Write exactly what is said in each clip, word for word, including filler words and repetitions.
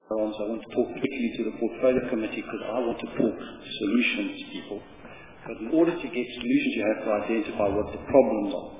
firearms. I want to talk quickly to the portfolio committee because I want to talk solutions to people. But in order to get solutions, you have to identify what the problems are.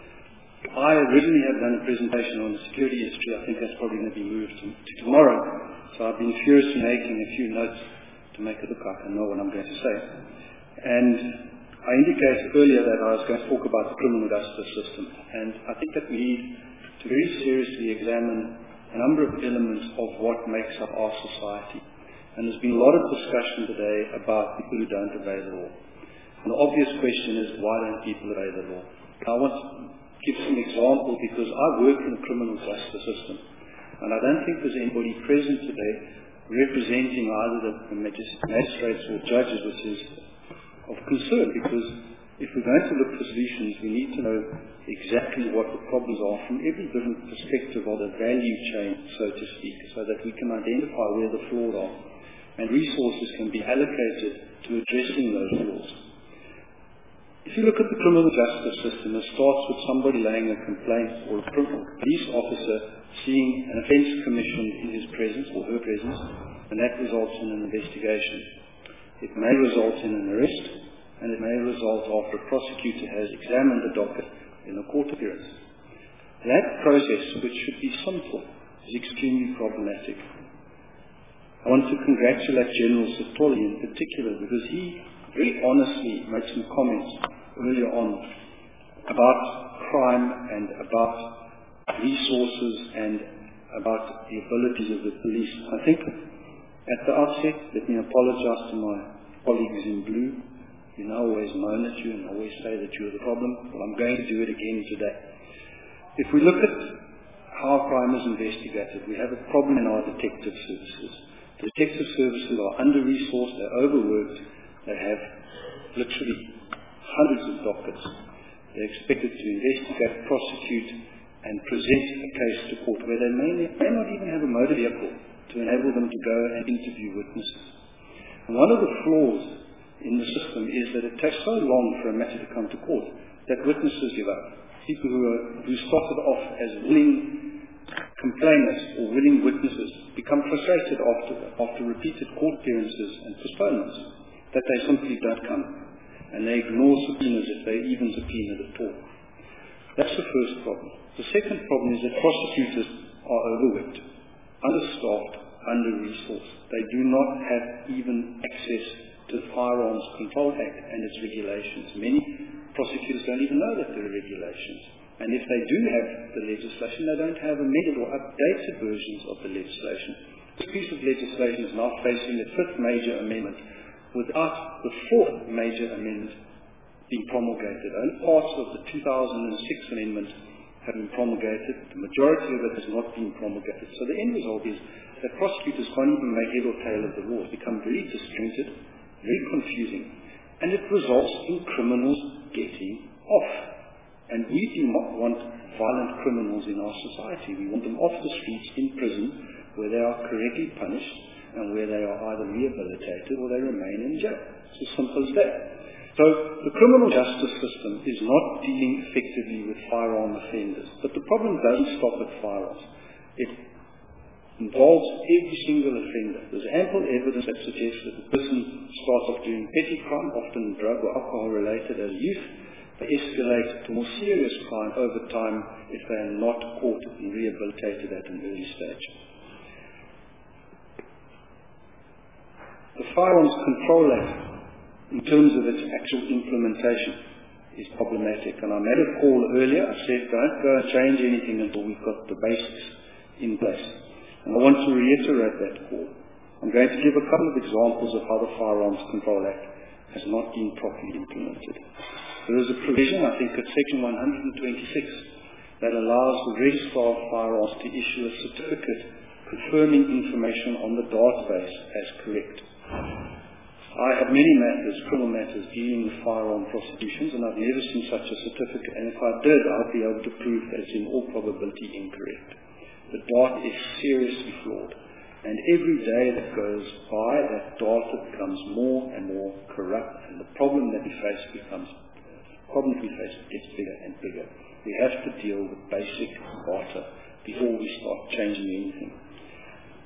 I originally had done a presentation on the security history. I think that's probably going to be moved to, to tomorrow. So I've been furiously making a few notes to make it look like I know what I'm going to say. And I indicated earlier that I was going to talk about the criminal justice system. And I think that we need to very seriously examine a number of elements of what makes up our society. And there's been a lot of discussion today about people who don't obey the law. And the obvious question is, why don't people obey the law? I want to give some example because I work in the criminal justice system. And I don't think there's anybody present today representing either the magistrates or judges, which is of concern, because if we're going to look for solutions, we need to know exactly what the problems are from every different perspective of the value chain, so to speak, so that we can identify where the flaws are. And resources can be allocated to addressing those flaws. If you look at the criminal justice system, it starts with somebody laying a complaint or a police officer seeing an offence commissioned in his presence or her presence, and that results in an investigation. It may result in an arrest, and it may result after a prosecutor has examined the docket in a court appearance. That process, which should be simple, is extremely problematic. I want to congratulate General Sitoli in particular, because he very honestly made some comments earlier on about crime and about resources and about the abilities of the police. I think at the outset, let me apologize to my colleagues in blue. You know, I always moan at you and always say that you're the problem. Well, I'm going to do it again today. If we look at how crime is investigated, we have a problem in our detective services. The detective services are under-resourced, they're overworked, they have literally hundreds of dockets. They're expected to investigate, prosecute, and present a case to court where they may, may not even have a motor vehicle to enable them to go and interview witnesses. And one of the flaws in the system is that it takes so long for a matter to come to court that witnesses give up. People who, are, who started off as willing complainants or willing witnesses become frustrated after, after repeated court appearances and postponements, that they simply don't come. And they ignore subpoenas if they even subpoenaed at all. That's the first problem. The second problem is that prosecutors are overworked, understaffed, under-resourced. They do not have even access to the Firearms Control Act and its regulations. Many prosecutors don't even know that there are regulations. And if they do have the legislation, they don't have amended or updated versions of the legislation. This piece of legislation is now facing the fifth major amendment without the fourth major amendment being promulgated. Only parts of the two thousand six amendment have been promulgated. The majority of it has not been promulgated. So the end result is that prosecutors can't even make head or tail of the law. It's become very disjointed, very confusing, and it results in criminals getting off. And we do not want violent criminals in our society. We want them off the streets in prison where they are correctly punished and where they are either rehabilitated or they remain in jail. It's as simple as that. So the criminal justice system is not dealing effectively with firearm offenders. But the problem doesn't stop at firearms. It involves every single offender. There's ample evidence that suggests that the person starts off doing petty crime, often drug or alcohol related as youth. They escalate to more serious crime over time if they are not caught and rehabilitated at an early stage. The Firearms Control Act, in terms of its actual implementation, is problematic. And I made a call earlier. I said, don't go and change anything until we've got the basics in place. And I want to reiterate that call. I'm going to give a couple of examples of how the Firearms Control Act has not been properly implemented. There is a provision, I think it's section one hundred twenty-six, that allows the registrar of firearms to issue a certificate confirming information on the database as correct. I have many matters, criminal matters, dealing with firearm prosecutions, and I've never seen such a certificate. And if I did, I'd be able to prove that it's in all probability incorrect. The data is seriously flawed. And every day that goes by, that data becomes more and more corrupt, and the problem that we face becomes, the problem that we face gets bigger and bigger. We have to deal with basic data before we start changing anything.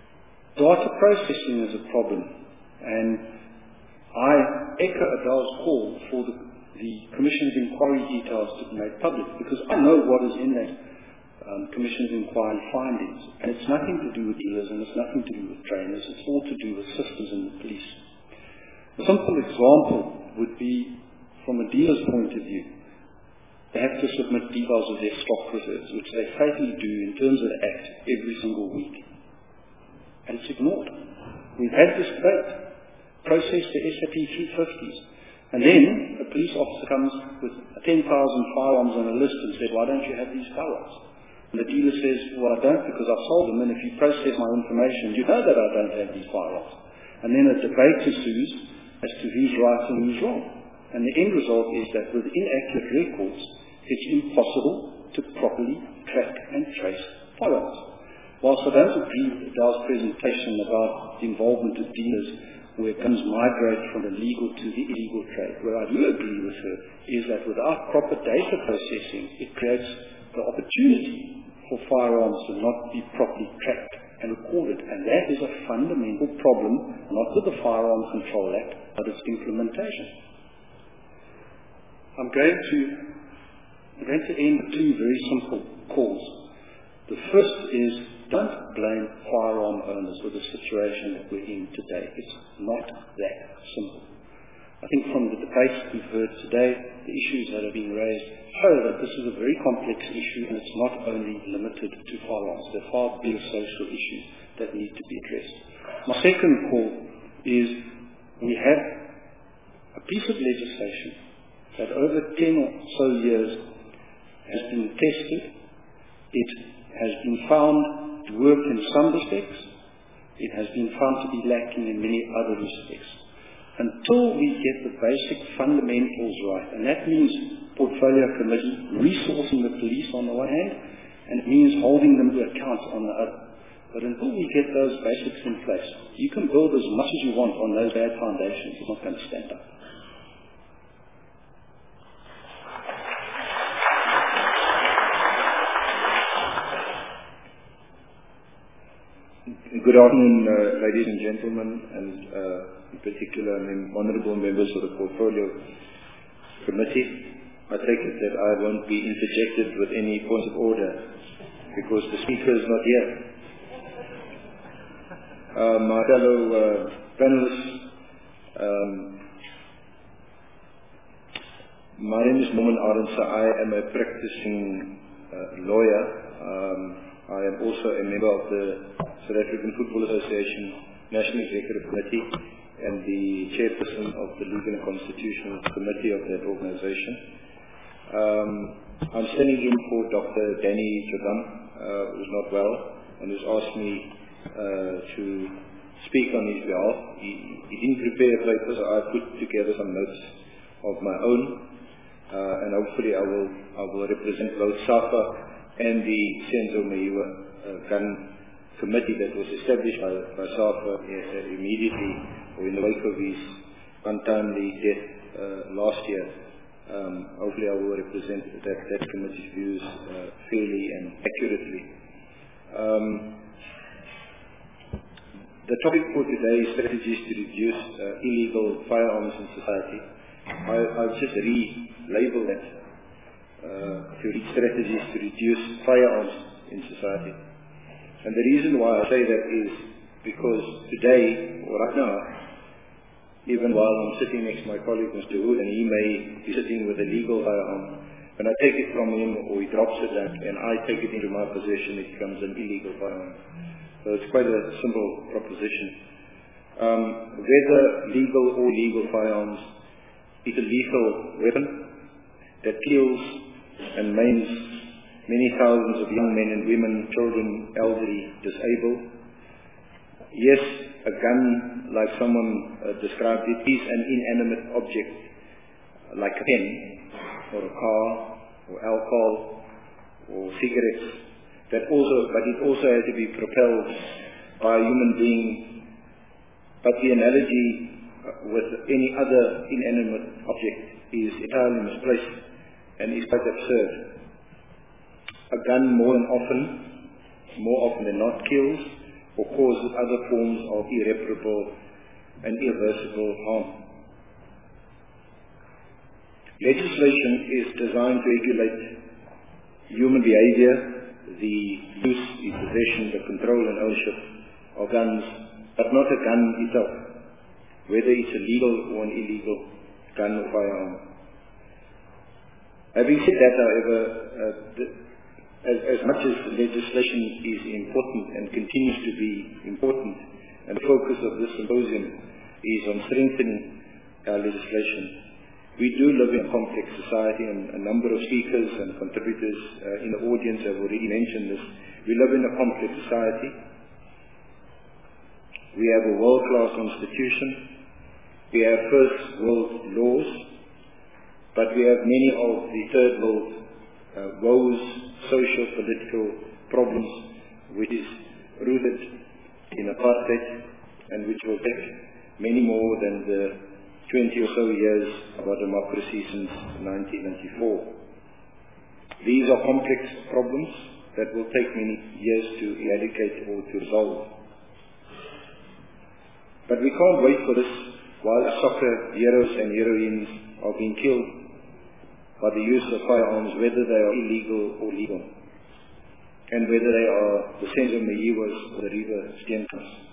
Data processing is a problem, and I echo Adal's call for the, the Commission's inquiry details to be made public, because I know what is in that um, Commission's inquiry findings, and it's nothing to do with dealers, and it's nothing to do with trainers, it's all to do with systems in the police. A simple example would be, from a dealer's point of view, they have to submit details of their stock reserves, which they faithfully do in terms of the Act every single week. And it's ignored. We've had this debate, process the S A P three fifties, and then a police officer comes with ten thousand firearms on a list and says, why don't you have these firearms? And the dealer says, well, I don't because I've sold them, and if you process my information, you know that I don't have these firearms. And then a debate ensues as to who's right and who's wrong. And the end result is that with inaccurate records, it's impossible to properly track and trace firearms. Whilst I don't agree with Adal's presentation about the involvement of dealers where guns migrate from the legal to the illegal trade, where I do agree with her is that without proper data processing, it creates the opportunity for firearms to not be properly tracked and recorded. And that is a fundamental problem, not with the Firearms Control Act, but its implementation. I'm going to, I'm going to end with two very simple calls. The first is, don't blame firearm owners for the situation that we're in today. It's not that simple. I think from the debates we've heard today, the issues that are being raised show that this is a very complex issue, and it's not only limited to firearms. There are far bigger social issues that need to be addressed. My second call is, we have a piece of legislation that over ten or so years has been tested. It has been found to work in some respects. It has been found to be lacking in many other respects. Until we get the basic fundamentals right, and that means portfolio committee, resourcing the police on the one hand, and it means holding them to account on the other. But until we get those basics in place, you can build as much as you want on those bad foundations. It's not going to stand up. Good afternoon, uh, ladies and gentlemen, and uh, in particular, mem honourable members of the Portfolio Committee. I take it that I won't be interjected with any points of order because the Speaker is not here. Uh, my fellow uh, panelists, um, my name is Moman Arendse. I am a practicing uh, lawyer. Um, I am also a member of the South African Football Association National Executive Committee and the chairperson of the Legal and Constitutional Committee of that organization. Um, I'm standing in for Doctor Danny Jordaan, uh, who's not well, and who's asked me uh, to speak on his behalf. He, he didn't prepare a paper, so I put together some notes of my own, uh, and hopefully I will, I will represent both SAFA and the Senzo Meyiwa uh, Gun Committee that was established by, by SAFA uh, immediately or in the wake of his untimely death uh, last year. Um, hopefully I will represent that, that committee's views uh, fairly and accurately. Um, the topic for today is strategies to reduce uh, illegal firearms in society. I, I'll just re-label that uh, to read strategies to reduce firearms in society. And the reason why I say that is because today, or right now, even while I'm sitting next to my colleague, Mister Wood, and he may be sitting with a legal firearm, when I take it from him or he drops it and, and I take it into my possession, it becomes an illegal firearm. So it's quite a simple proposition. Um, whether legal or illegal firearms, it's a lethal weapon that kills and maims many thousands of young men and women, children, elderly, disabled. Yes, a gun, like someone uh, described it, is an inanimate object, like a pen, or a car, or alcohol, or cigarettes. That also, but it also has to be propelled by a human being. But the analogy uh, with any other inanimate object is entirely misplaced and is quite absurd. A gun more than often, more often than not, kills or causes other forms of irreparable and irreversible harm. Legislation is designed to regulate human behavior, the use, the possession, the control and ownership of guns, but not a gun itself, whether it's a legal or an illegal gun or firearm. Having said that, however, uh, the, as, as much as legislation is important and continues to be important, and the focus of this symposium is on strengthening our legislation, we do live in a complex society, and a number of speakers and contributors uh, in the audience have already mentioned this. We live in a complex society. We have a world-class constitution. We have first world laws, but we have many of the third world uh, woes, social, political problems, which is rooted in apartheid, and which will take many more than the twenty or so years of our democracy since nineteen ninety-four. These are complex problems that will take many years to eradicate or to resolve. But we can't wait for this while our soccer heroes and heroines are being killed by the use of firearms, whether they are illegal or legal, and whether they are the Senzo Meyiwas or the River Steenkamps.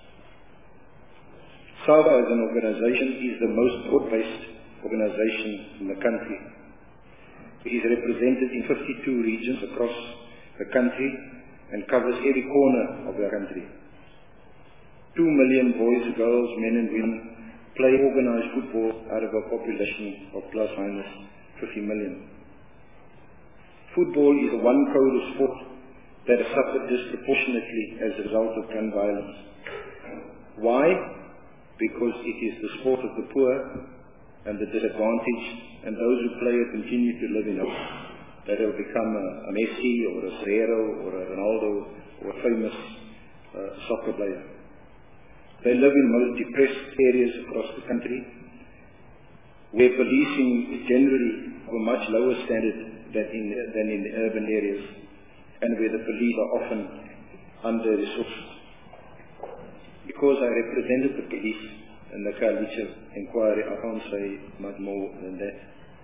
SAVA as an organization is the most broad-based organization in the country. It is represented in fifty-two regions across the country and covers every corner of the country. Two million boys, girls, men and women play organized football out of a population of plus minus fifty million. Football is the one code of sport that has suffered disproportionately as a result of gun violence. Why? Because it is the sport of the poor and the disadvantaged, and those who play it continue to live in hope that they will become a, a Messi or a Serrero or a Ronaldo or a famous uh, soccer player. They live in most depressed areas across the country, where policing is generally of a much lower standard than in, than in the urban areas, and where the police are often under-resourced. Because I represented the police in the Khayelitsha inquiry, I can't say much more than that.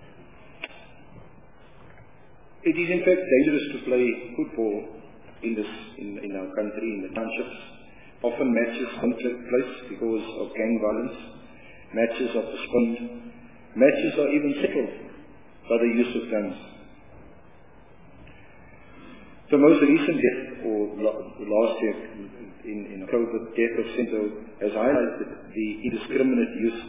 It is in fact dangerous to play football in this in, in our country, in the townships. Often matches don't take place because of gang violence. Matches are postponed. Matches are even settled by the use of guns. The most recent death, or last year, in, in October, death of Senzo has highlighted the indiscriminate use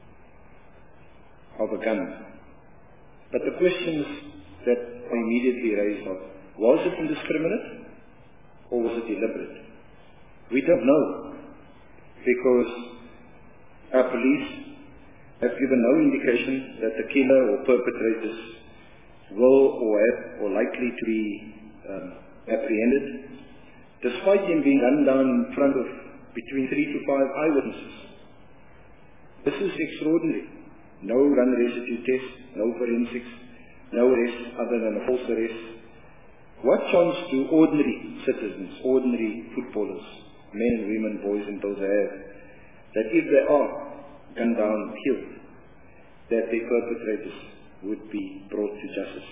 of a gun. But the questions that are immediately raised are, was it indiscriminate or was it deliberate? We don't know, because our police have given no indication that the killer or perpetrators will or have or likely to be um, apprehended, despite them being gunned down in front of between three to five eyewitnesses. This is extraordinary. No gun residue test, no forensics, no arrest other than a false arrest. What chance do ordinary citizens, ordinary footballers, men and women, boys and girls have, that if they are gunned down and killed, that their perpetrators would be brought to justice?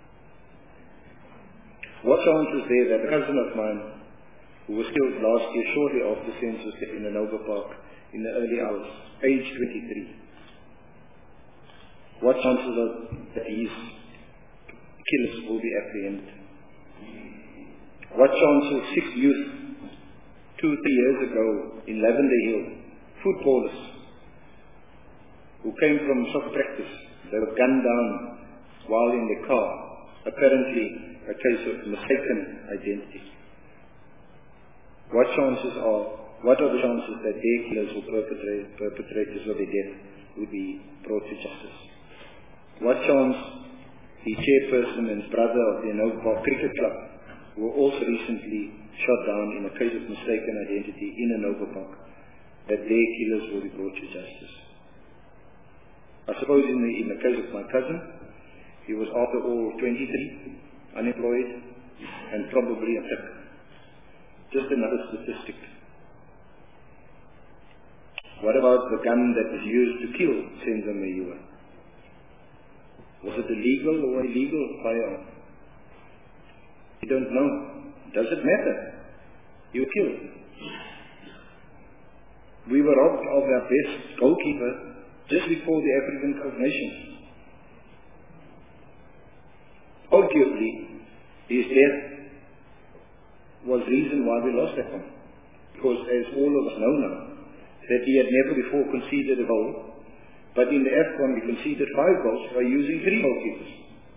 What chance is there that a cousin of mine, who was killed last year shortly after census in the Nova Park in the early hours, age twenty-three, what chances are that his killers will be apprehended? What chances six youth, two, three years ago in Lavender Hill, footballers, who came from soccer practice, they were gunned down while in the car, apparently a case of mistaken identity. What chances are, what are the chances that their killers or perpetrators, perpetrators of their death would be brought to justice? What chance the chairperson and his brother of the Nova Park Cricket Club, who were also recently shot down in a case of mistaken identity in a Nova Park, that their killers will be brought to justice? I suppose in the, in the case of my cousin, he was after all twenty-three, unemployed, and probably a thick. Just another statistic. What about the gun that was used to kill Senzo Meyiwa? Was it a legal or illegal firearm? You don't know. Does it matter? You were killed. We were robbed of our best goalkeeper just before the African Cup of Nations. Arguably, his death was the reason why we lost that one. Because as all of us know now, that he had never before conceded a goal, but in the AFCON we conceded five goals by using three goalkeepers.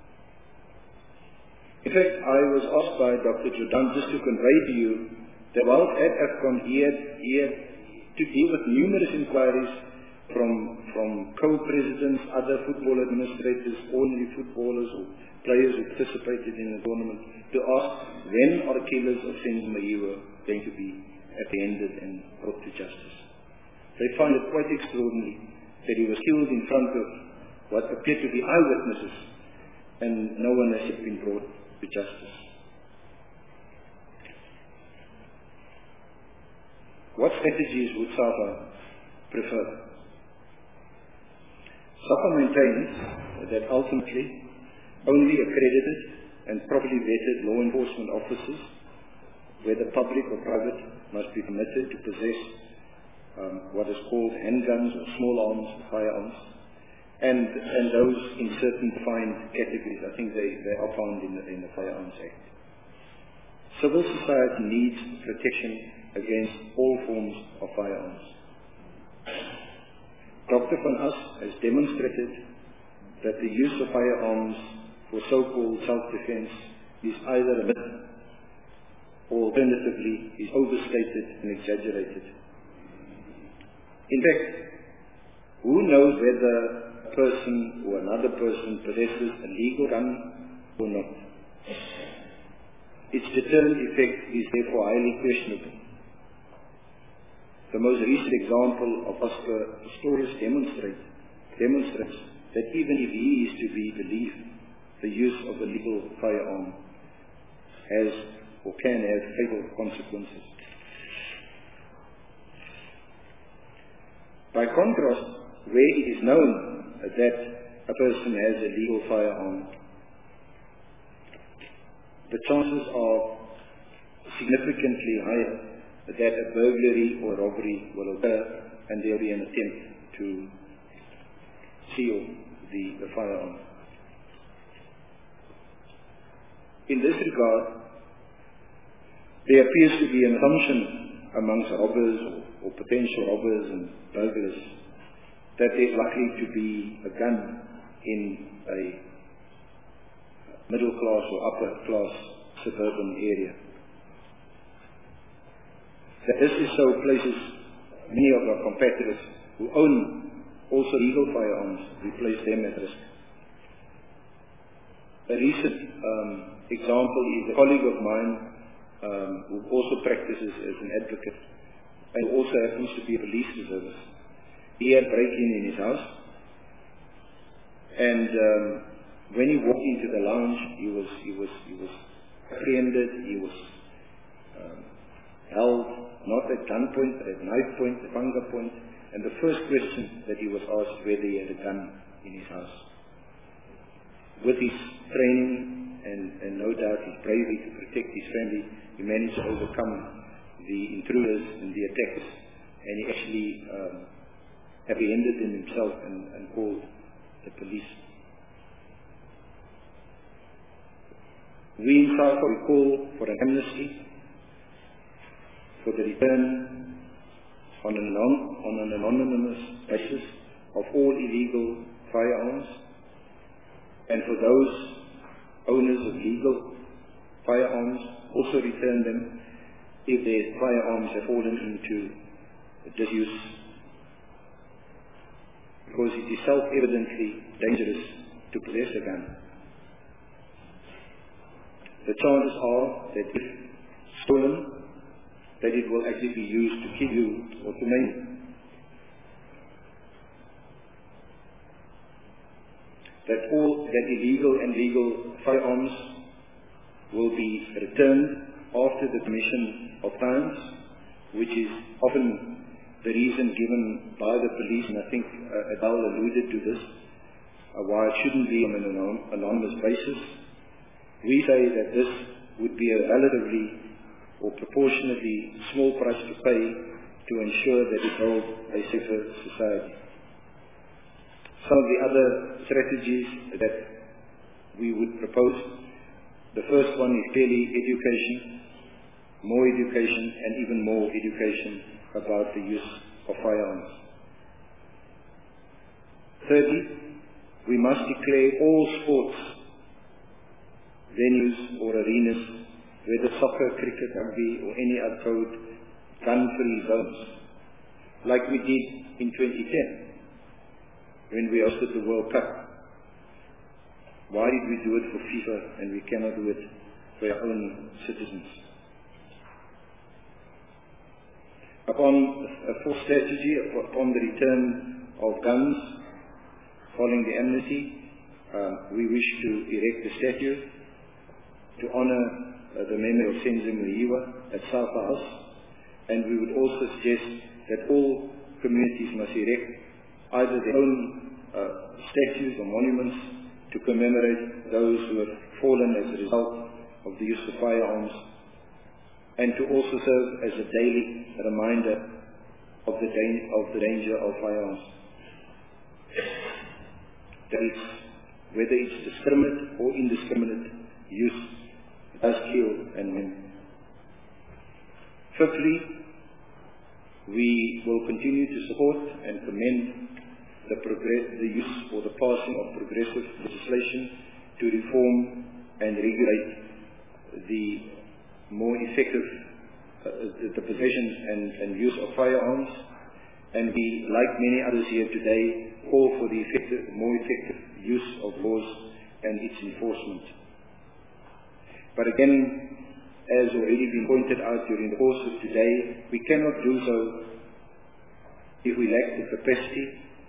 In fact, I was asked by Doctor Jordan just to convey to you that while at AFCON he had, he had to deal with numerous inquiries from, from co-presidents, other football administrators, ordinary footballers or players who participated in the tournament, to ask when are the killers of Senzo Meyiwa going to be apprehended and brought to justice. They find it quite extraordinary that he was killed in front of what appeared to be eyewitnesses, and no one has yet been brought to justice. What strategies would SAFA prefer? SAFA maintains that ultimately only accredited and properly vetted law enforcement officers, whether public or private, must be permitted to possess um, what is called handguns or small arms, firearms, and, and those in certain defined categories. I think they, they are found in the, in the Firearms Act. Civil society needs protection against all forms of firearms. Doctor Van As has demonstrated that the use of firearms for so-called self-defense is either a myth or alternatively is overstated and exaggerated. In fact, who knows whether a person or another person possesses a legal gun or not? Its deterrent effect is therefore highly questionable. The most recent example of Oscar Pistorius demonstrate, demonstrates that even if he is to be believed, the use of a legal firearm has or can have fatal consequences. By contrast, where it is known that a person has a legal firearm, the chances are significantly higher that a burglary or robbery will occur and there will be an attempt to steal the, the firearm. In this regard, there appears to be an assumption amongst robbers or, or potential robbers and burglars that there is likely to be a gun in a middle class or upper class suburban area. That this is so places many of our competitors who own also legal firearms, we place them at risk. A recent um, example is a colleague of mine um, who also practices as an advocate and also happens to be a police reservist. He had break-in in his house, and um, when he walked into the lounge, he was he was he was apprehended. He was um, held not at gunpoint, but at knife point, at finger point, and the first question that he was asked whether he had a gun in his house. With his training and, and no doubt his bravery to protect his family, he managed to overcome the intruders and the attackers, and he actually um, apprehended them himself and, and called the police. We in SAFA we call for an amnesty, for the return on an, on an anonymous basis of all illegal firearms, and for those owners of legal firearms also return them if their firearms have fallen into disuse, because it is self-evidently dangerous to possess a gun. The chances are that if stolen, that it will actually be used to kill you or to maim you. That all that illegal and legal firearms will be returned after the commission of crimes, which is often the reason given by the police, and I think uh, Adele alluded to this, uh, why it shouldn't be on an anon- anonymous basis. We say that this would be a relatively or proportionately small price to pay to ensure that we build a safer society. Some of the other strategies that we would propose, the first one is clearly education, more education and even more education about the use of firearms. Thirdly, we must declare all sports venues or arenas, whether soccer, cricket, rugby or any other code, gun-free zones, like we did in twenty ten when we hosted the World Cup. Why did we do it for FIFA and we cannot do it for our own citizens? Upon a full strategy, upon the return of guns, following the amnesty, um, we wish to erect a statue to honor uh, the memory of Senzo Muyiwa at South House, and we would also suggest that all communities must erect either their own uh, statues or monuments to commemorate those who have fallen as a result of the use of firearms, and to also serve as a daily reminder of the, da- of the danger of firearms. That is, whether it's discriminate or indiscriminate use, it does kill and win. Fifthly, we will continue to support and commend the, progress, the use or the passing of progressive legislation to reform and regulate the more effective uh, the, the possession and, and use of firearms, and we, like many others here today, call for the effective, more effective use of laws and its enforcement. But again, as already been pointed out during the course of today, we cannot do so if we lack the capacity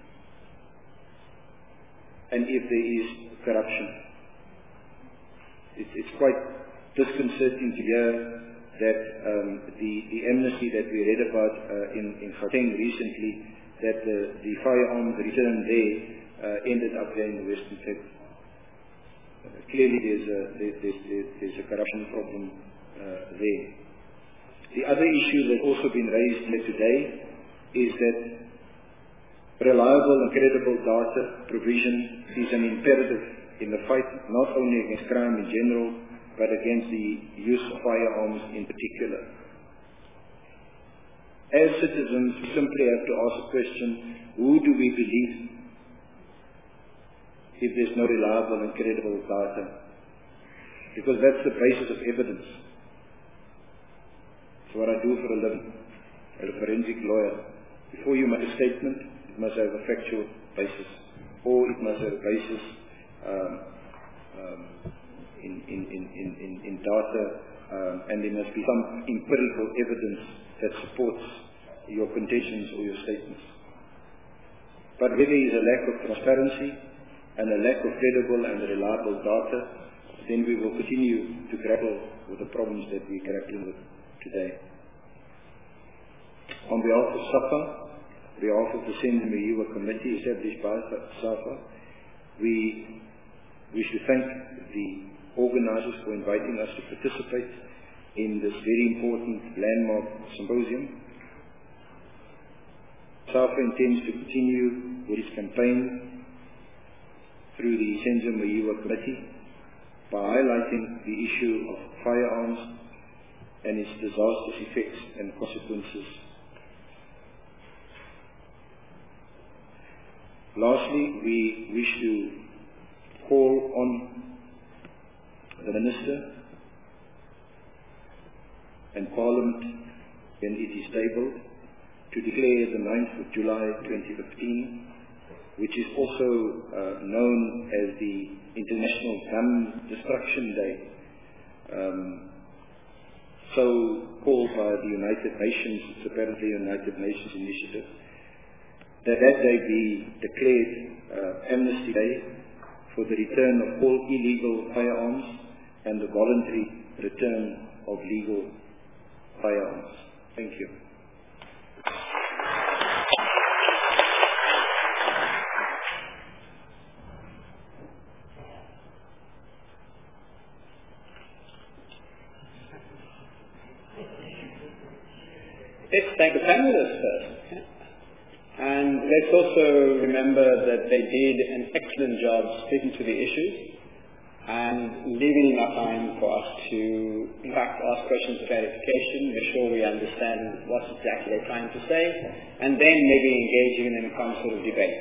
and if there is corruption. It's, it's quite disconcerting to hear that um, the, the amnesty that we read about uh, in, in Gauteng recently, that the, the firearms return there uh, ended up there in the Western Cape. Uh, clearly there's a, there, there's, there's a corruption problem uh, there. The other issue that's also been raised here today is that reliable and credible data provision is an imperative in the fight not only against crime in general, but against the use of firearms in particular. As citizens, we simply have to ask the question, who do we believe if there's no reliable and credible data? Because that's the basis of evidence. It's what I do for a living, as a forensic lawyer. Before you make a statement, it must have a factual basis, or it must have a basis um, um, in, in, in, in, in data, um, and there must be some empirical evidence that supports your contentions or your statements. But where there is a lack of transparency and a lack of credible and reliable data, then we will continue to grapple with the problems that we're grappling with today. On behalf of SAFA, on behalf of the Senzo Muyiwa Committee established by SAFA, we wish to thank the organizers for inviting us to participate in this very important landmark symposium. SAFA intends to continue with its campaign through the Senzo Muyiwa Committee by highlighting the issue of firearms and its disastrous effects and consequences. Lastly, we wish to call on the Minister and Parliament, when it is tabled, to declare the ninth of July twenty fifteen, which is also uh, known as the International Gun Destruction Day, um, so called by the United Nations. It's apparently a United Nations initiative, that that day be declared uh, Amnesty Day for the return of all illegal firearms and the voluntary return of legal firearms. Thank you. Let's thank the panelists first. And let's also remember that they did an excellent job speaking to the issues and leaving enough time for us to, in fact, ask questions of clarification, make sure we understand what exactly they're trying to say, and then maybe engaging in some sort of debate.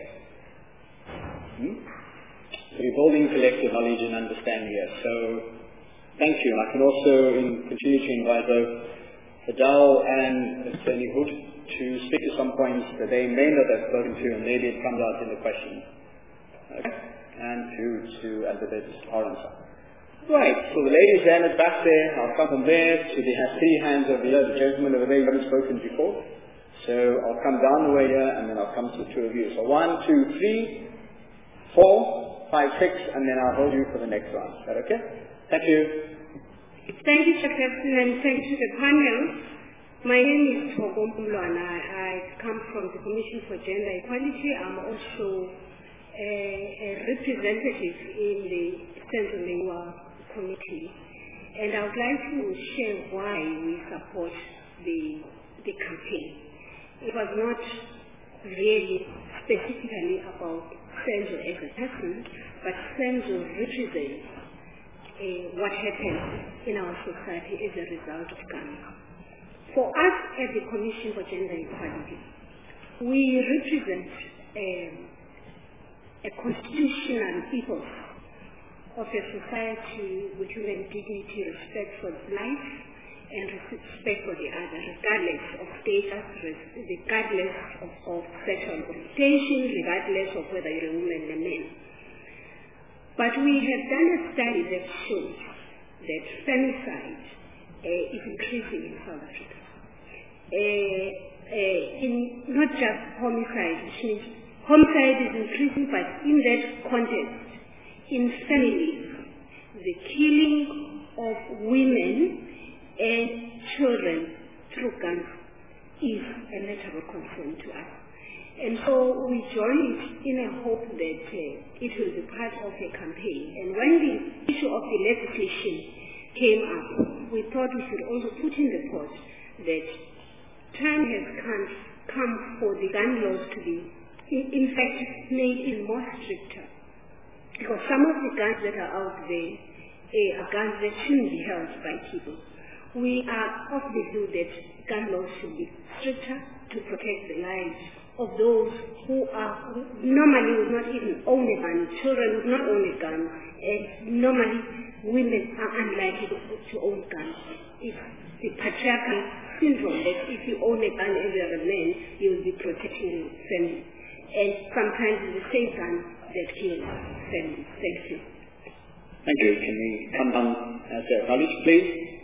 Hmm? So we're building collective knowledge and understanding here. So thank you. And I can also in, continue to invite both Adele and Attorney Hood to speak to some points that they may not have spoken to, and maybe it comes out in the question. Okay? And to, to advocate our answer. Right, so the ladies down at back there, I'll come from there, so they have three hands over here, the gentleman over there, you haven't spoken before. So I'll come down the way here, and then I'll come to the two of you. So one, two, three, four, five, six, and then I'll hold you for the next round. Is that okay? Thank you. Thank you, Chairperson, and thank you to the panel. My name is Thogo Mpumlwana. I come from the Commission for Gender Equality. I'm also a, a representative in the Central Lewa Committee. And I would like to share why we support the, the campaign. It was not really specifically about Senzo as a person, but Senzo represents uh, what happens in our society as a result of guns. For us as the Commission for Gender Equality, we represent um, a constitutional ethos of a society with human dignity, respect for life, and respect for the other, regardless of status, regardless of, of sexual orientation, regardless of whether you're a woman or a man. But we have done a study that shows that femicide uh, is increasing in South Africa. Uh, uh, in not just homicide, which means homicide is increasing, but in that context, in families, the killing of women and children through guns is a matter of concern to us. And so we joined in a hope that uh, it will be part of a campaign. And when the issue of the legislation came up, we thought we should also put in the pot that time has come, come for the gun laws to be, in, in fact, made even more stricter. Because some of the guns that are out there uh, are guns that shouldn't be held by people. We are of the view that gun laws should be stricter to protect the lives of those who are normally would not even own a gun, children would not own a gun, and normally women are unlikely to, to own guns. It's the patriarchal syndrome that if you own a gun and you're a man, you will be protecting your family. And sometimes it's the same gun that kills families. Thank you. Thank you. Can we come down as a college, please?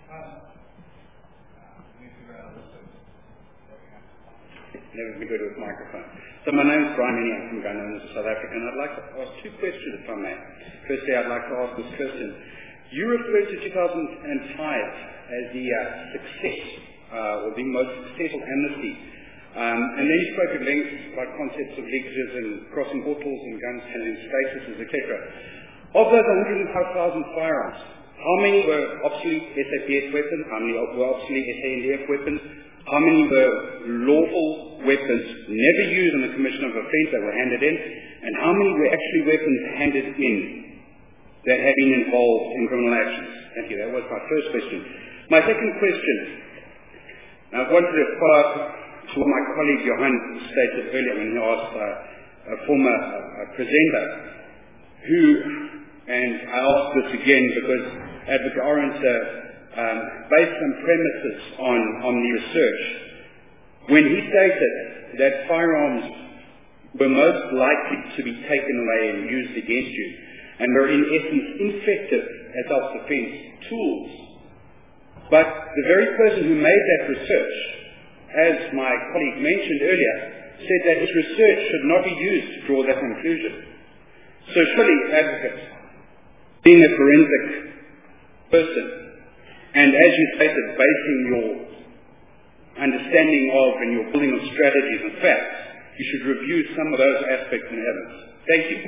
Never be good with microphone. So my name is Brian Minnie. I'm from Gun Owners of South Africa, and I'd like to ask two questions, if I may. Firstly, I'd like to ask this question. You referred to two thousand five as the uh, success, uh, or the most successful amnesty. Um, and then you spoke at length about concepts of leakages and crossing portals and guns and statuses, et cetera. Of those one hundred five thousand firearms, how many were obsolete S A P S weapons? How many were obsolete S A N D F weapons? How many were lawful weapons never used in the commission of offence that were handed in? And how many were actually weapons handed in that had been involved in criminal actions? Thank you. That was my first question. My second question, I wanted to follow up to what my colleague Johan stated earlier when he asked uh, a former uh, presenter who, and I ask this again because Advocate Orange uh, Um, based some premises on, on the research, when he stated that firearms were most likely to be taken away and used against you, and were in essence ineffective as self-defense tools. But the very person who made that research, as my colleague mentioned earlier, said that his research should not be used to draw that conclusion. So surely, advocates, being a forensic person, And as you stated, basing your understanding of and your building of strategies and facts, you should review some of those aspects and evidence. Thank you.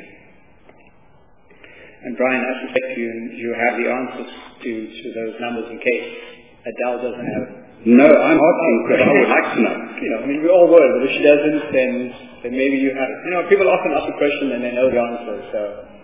And Brian, I suspect you, you have the answers to, to those numbers in case Adele doesn't have it. No, I'm asking because I would like to know. You know, I mean, we all would, but if she doesn't, then, then maybe you have it. You know, people often ask a question and they know the answer, so...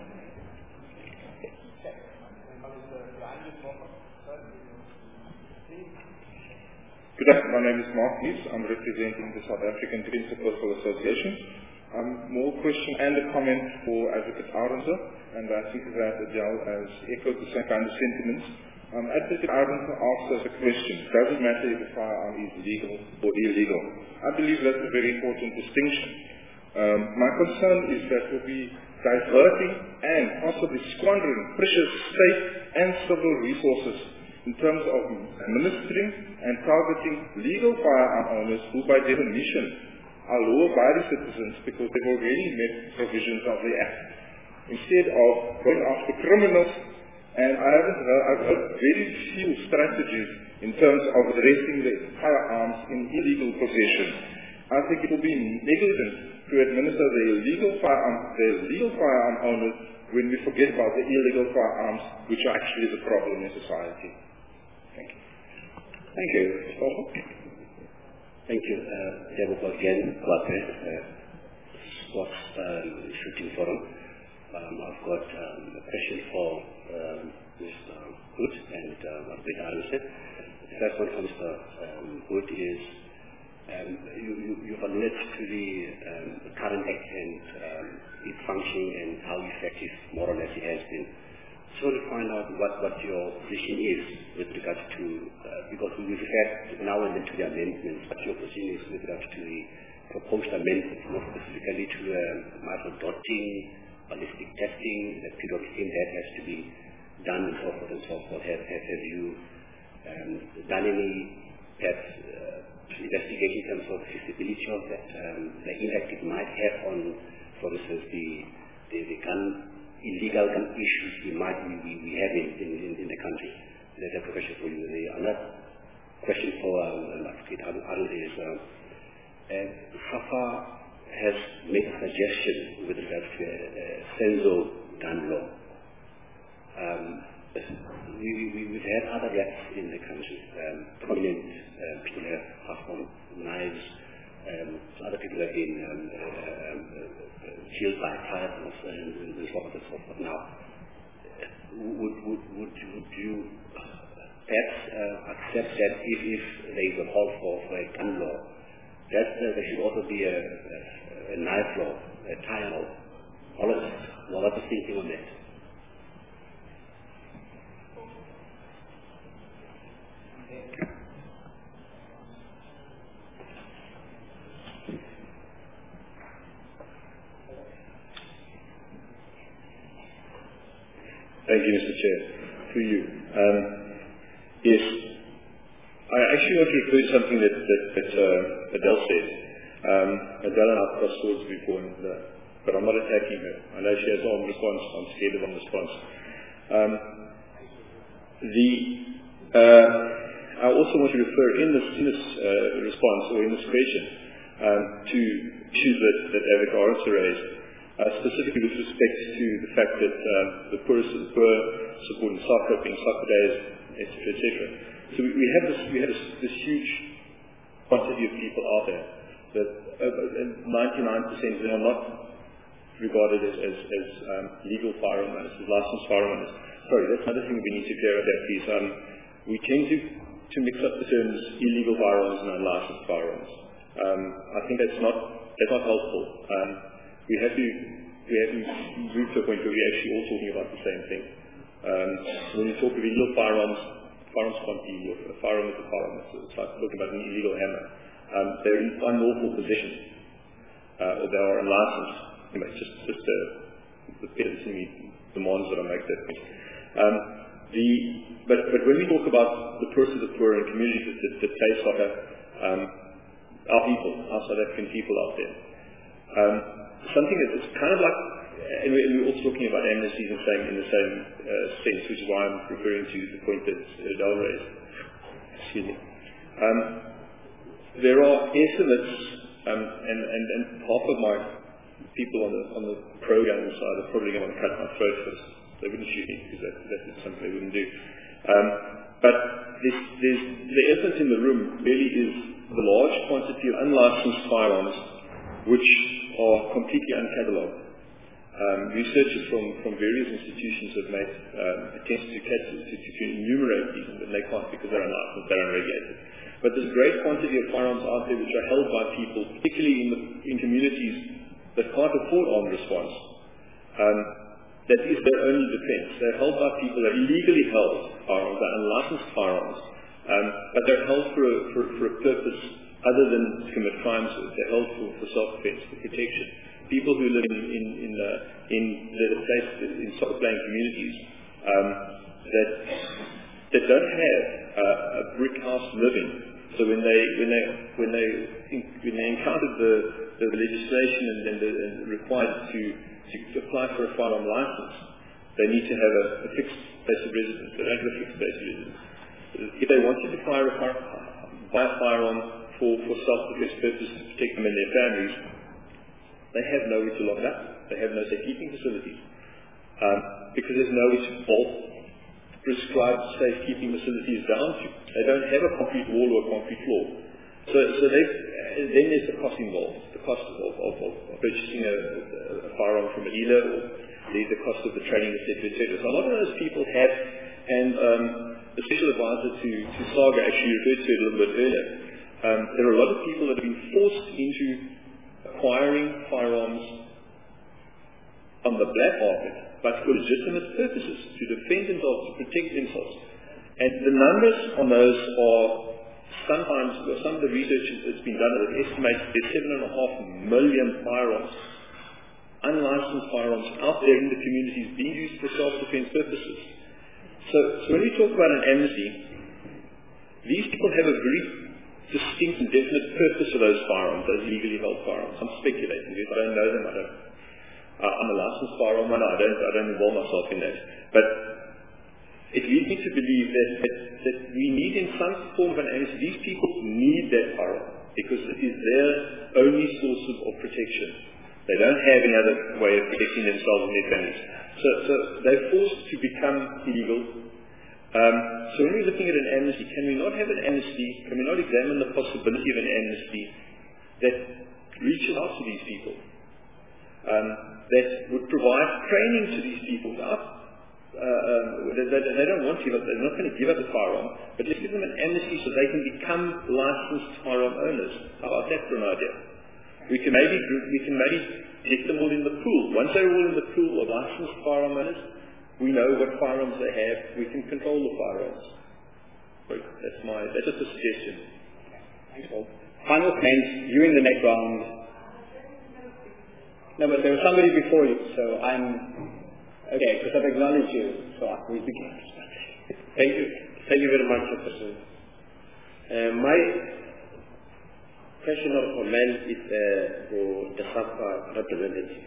Good afternoon, my name is Mark Nees. I'm representing the South African Defence Coastal Association. Um, more question and a comment for Advocate Arendse, and I think that Adele has echoed the same kind of sentiments. Um, Advocate Arendse asks us a question: does it matter if a firearm is legal or illegal? I believe that's a very important distinction. Um, my concern is that we'll be diverting and possibly squandering precious state and civil resources in terms of administering and targeting legal firearm owners who by definition are law-abiding citizens because they've already met provisions of the Act, instead of going after criminals. And I haven't heard, I've heard very few strategies in terms of addressing the firearms in illegal possession. I think it will be negligent to administer the illegal firearm, the legal firearm owners when we forget about the illegal firearms, which are actually the problem in society. Thank you. Thank you. Thank you. Uh, Deborah again, Kwate, uh, Sports um, Shooting Forum. Um, I've got um, a question for um, Mister Hood and uh, Peter Arendse. The first one for Mister Um, Hood is um, you, you, you've alluded to the, um, the current Act and um, its functioning and how effective more or less it has been. So to find out what, what your position is with regards to, uh, because we refer now and then to the amendments, what your position is with regards to the proposed amendments, more specifically to um, micro dotting, ballistic testing, the periodic thing that has to be done and so forth and so forth. Have, have, have you um, done any perhaps, uh, investigation in terms of feasibility of that, um, the impact it might have on, for instance, the, the, the gun illegal gun issues we might we, we, we have in, in, in the country? That's a question for you. The another question for um, Advocate Arendse is uh, uh, SAFA has made a suggestion with regards to a, a Senzo gun law. Um, we, we, we've had other acts in the country. Um, prominent uh, people have passed on knives. Um, so other people have been um, uh, um, uh, killed by fire and, and, and so on and so forth. Now, would, would, would, would you perhaps uh, accept that if, if there is a call for, for a gun law, that uh, there should also be a, a, a knife law, a tie law? All of that. What are the thinking on that? Thank you, Mister Chair. To you. Um, yes, I actually want to refer to something that, that, that uh, Adele said. Um, Adele and I have crossed swords before, and, uh, but I'm not attacking her. I know she has armed response. I'm scared of armed response. Um, the, uh, I also want to refer in this, in this uh, response, or in this question, um, to issues that, that Advocate Arendse raised. Uh, specifically with respect to the fact that uh, the poorest of the poor supporting soccer, being soccer days, et cetera, et cetera. So we, we have this, we have this, this huge quantity of people out there that uh, ninety-nine percent of them are not regarded as, as, as um, legal firearm owners, as licensed firearm owners. Sorry, that's another thing we need to clear up there, please. Um, we tend to, to mix up the terms illegal firearms and unlicensed firearms. Um, I think that's not that's not helpful. Um, We have to we have to move to a point where we're actually all talking about the same thing. Um, when you talk of illegal firearms, firearms can't be a firearm is a firearm. It's like talking about an illegal hammer. Um, they're in unlawful possession, uh, or they are unlicensed. You know, just just uh, the pedants in me demands that I make that point. Um, the but but when we talk about the poorest of the poor and communities that, that, that play soccer, um, our people, our South African people out there. Um, Something that is kind of like, and we're, we're also talking about amnesties and saying in the same uh, sense, which is why I'm referring to the point that Adele raised. Excuse me. Um, there are estimates, um, and, and, and half of my people on the on the program side are probably going to cut my throat first. They wouldn't shoot me because that, that is something they wouldn't do. Um, but there's, there's, the essence in the room really is the large quantity of unlicensed firearms which are completely uncatalogued. Um, researchers from, from various institutions have made um, attempts to, to, to, to enumerate these, and they can't because they're unlicensed, they're unregulated. But there's a great quantity of firearms out there which are held by people, particularly in, the, in communities that can't afford armed response. Um, that is their only defense. They're held by people that are illegally held firearms, they're unlicensed firearms, um, but they're held for a, for, for a purpose other than to commit crimes with. They're held for, for self-defense, for protection. People who live in in in, uh, in the place in soccer-playing communities um, that that don't have uh, a brick house to live in. So when they when they when they when they encountered the, the legislation and, and, the, and required to to apply for a firearm license, they need to have a, a fixed place of residence. They don't have a fixed place of residence. If they wanted to fire a fire, buy a firearm for for self-defense purposes to protect them and their families, they have nowhere to lock up. They have no safekeeping facilities. Um, because there's nowhere to bolt prescribed safekeeping facilities down to. They don't have a concrete wall or a concrete floor. So, so then there's the cost involved, the cost of, of, of, of purchasing a, a firearm from a dealer, or the, the cost of the training, et cetera, et cetera. So a lot of those people have, and um, the special advisor to, to SAGA actually referred to it a little bit earlier, um, there are a lot of people that have been forced into acquiring firearms on the black market, but for legitimate purposes, to defend themselves, to protect themselves. And the numbers on those are sometimes, well, some of the research that's been done, it estimates there's seven and a half million firearms, unlicensed firearms out there in the communities being used for self-defense purposes. So, so when we talk about an amnesty, these people have a very distinct and definite purpose for those firearms, those legally held firearms. I'm speculating because I don't know them. I don't. Uh, I'm a licensed firearm owner. I don't. I don't involve myself in that. But it leads me to believe that, that that we need, in some form of an amnesty, these people need that firearm because it is their only source of, of protection. They don't have any other way of protecting themselves and their families. So, so they're forced to become illegal. Um, so when we're looking at an amnesty, can we not have an amnesty, can we not examine the possibility of an amnesty that reaches out to these people, um, that would provide training to these people? Now, uh, um, they, they, they don't want to give up, they're not going to give up the firearm, but just give them an amnesty so they can become licensed firearm owners. How about that for an idea? We can maybe we can maybe get them all in the pool. Once they're all in the pool of licensed firearm owners, we know what firearms they have. We can control the firearms. That's my that's just a suggestion. Thanks, Paul. Final comments. You in the next round. No, but there was somebody before you, so I'm okay. Because I've acknowledged you, so we begin. Thank you. Thank you very much, Professor. Uh, my question or comment is uh, for the SAFA representative.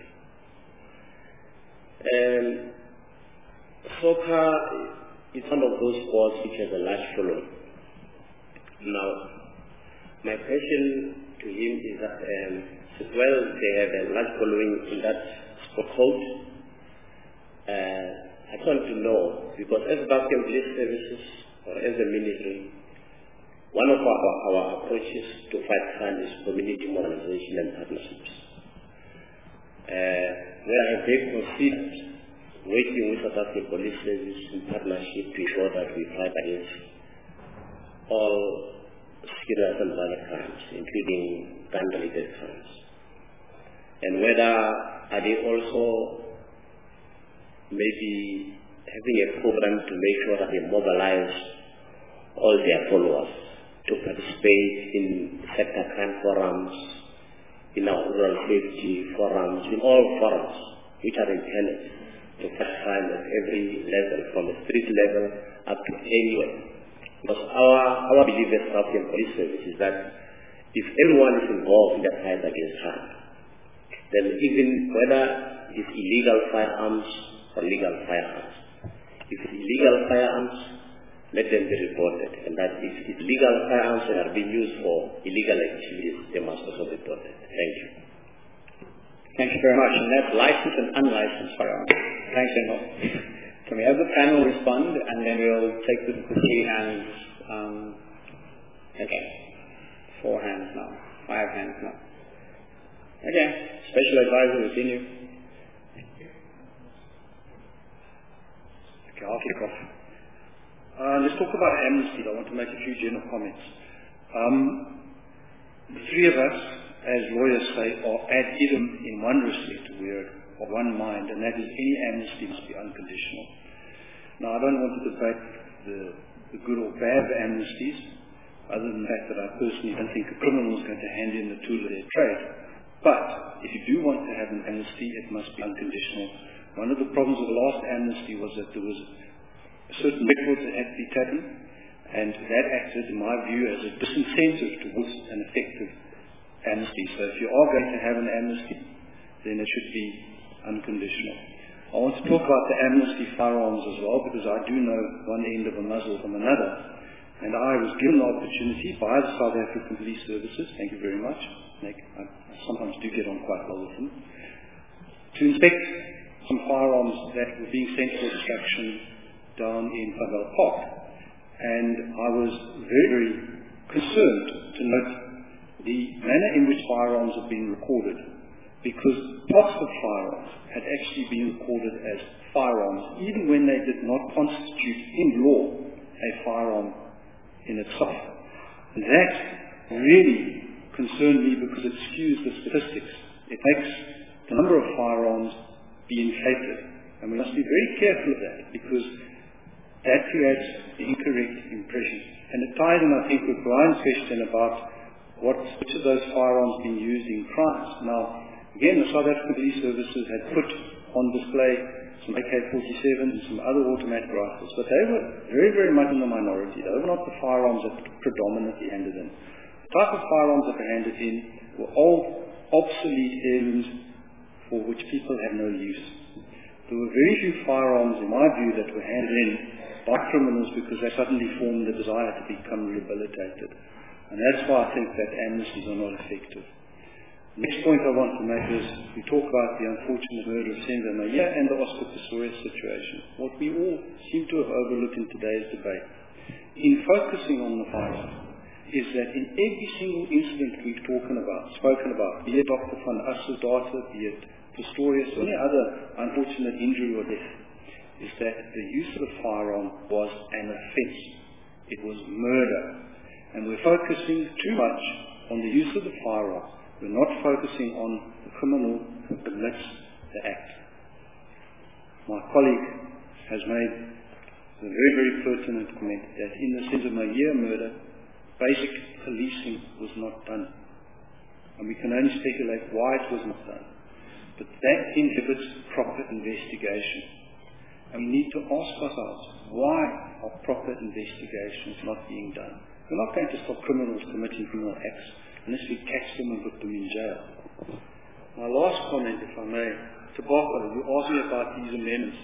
Um, Soccer is one of those sports which has a large following. Now, my question to him is that, um, well, they have a large following in that sport code. Uh, I just want to know, because as Baptian Police Services, or as a ministry, one of our, our approaches to fight crime is community mobilization and partnerships. Uh, where I have considered working with South African Police Service in partnership to ensure that we fight against all serious and violent crimes, including gun-related crimes. And whether are they also maybe having a program to make sure that they mobilize all their followers to participate in sector crime forums, in our rural safety forums, in all forums which are intended to fight crime at every level, from the street level up to anywhere. Because our, our belief as South African Police Service is that if everyone is involved in the fight against crime, then even whether it's illegal firearms or legal firearms, if it's illegal firearms, let them be reported. And that if it's legal firearms that are being used for illegal activities, they must also be reported. Thank you. Thank you very much. And that's licensed and unlicensed firearms. Thanks, Eno. Can we have the panel respond, and then we'll take the three hands. Um, okay. Four hands now. Five hands now. Okay. Special advisor, we've seen you. Okay, I'll kick off. Uh, let's talk about amnesty. I want to make a few general comments. Um, the three of us, as lawyers say, are ad idem in one respect. We are of one mind, and that is any amnesty must be unconditional. Now, I don't want to debate the, the good or bad of amnesties, other than the fact that I personally don't think a criminal is going to hand in the tool of their trade. But if you do want to have an amnesty, it must be unconditional. One of the problems of the last amnesty was that there was certain records that had to be taken, and that acted, in my view, as a disincentive towards an effective amnesty. So if you are going to have an amnesty, then it should be unconditional. I want to talk about the amnesty firearms as well, because I do know one end of a muzzle from another, and I was given the opportunity by the South African Police Services, thank you very much, Nick, I, I sometimes do get on quite well with them, to inspect some firearms that were being sent for destruction down in Pavel Park. And I was very, very concerned to note the manner in which firearms have been recorded, because parts of firearms had actually been recorded as firearms, even when they did not constitute in law a firearm in itself. And that really concerned me because it skews the statistics. It makes the number of firearms be inflated. And we must be very careful of that, because that creates the incorrect impression. And it ties in, I think, with Brian's question about what, which of those firearms being used in crimes. Now, again, the South African Police Services had put on display some A K forty-seven and some other automatic rifles, but they were very, very much in the minority. They were not the firearms that predominantly handed in. The type of firearms that were handed in were old, obsolete heirlooms for which people had no use. There were very few firearms, in my view, that were handed in by criminals because they suddenly formed the desire to become rehabilitated. And that's why I think that amnesties are not effective. The next point I want to make is, we talk about the unfortunate murder of Senator Maya and the Oscar Pistorius situation. What we all seem to have overlooked in today's debate, in focusing on the firearm, is that in every single incident we've spoken about, spoken about, be it Doctor Van Assel's daughter, be it Pistorius, or any other unfortunate injury or death, is that the use of the firearm was an offence. It was murder. And we're focusing too much on the use of the firearm. We're not focusing on the criminal who commits the act. My colleague has made the very, very pertinent comment that in the Senator Maya murder, basic policing was not done. And we can only speculate why it was not done. But that inhibits proper investigation. And we need to ask ourselves, why are proper investigations not being done? We're not going to stop criminals committing criminal acts unless we catch them and put them in jail. My last comment, if I may, Tobacco, you asked me about these amendments.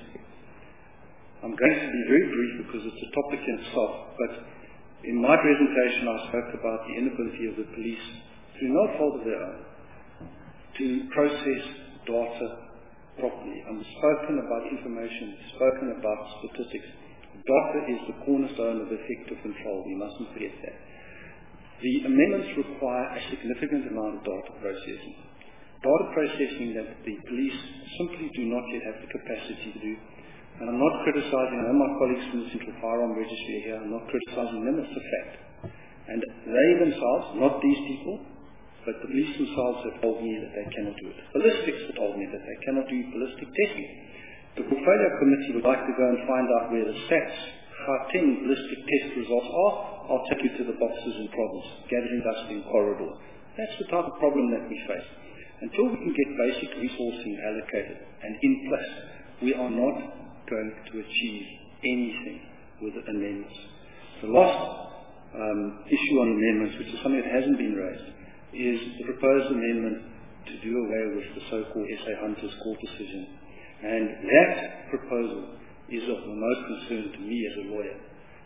I'm going to be very brief because it's a topic in itself, but in my presentation I spoke about the inability of the police, through no fault of their own, to process data properly. I'm spoken about information, spoken about statistics. Data is the cornerstone of effective control. We mustn't forget that. The amendments require a significant amount of data processing. Data processing that the police simply do not yet have the capacity to do. And I'm not criticizing, I know my colleagues from the Central Firearm Registry here, I'm not criticizing them, it's a fact. And they themselves, not these people, but the police themselves have told me that they cannot do it. Ballistics have told me that they cannot do ballistic testing. The Portfolio Committee would like to go and find out where the SATS Gauteng ballistic test results are. I'll take you to the boxes and problems, gathering dust in corridor. That's the type of problem that we face. Until we can get basic resourcing allocated and in place, we are not going to achieve anything with the amendments. The last um, issue on amendments, which is something that hasn't been raised, is the proposed amendment to do away with the so-called S A Hunters Court decision. And that proposal is of the most concern to me as a lawyer.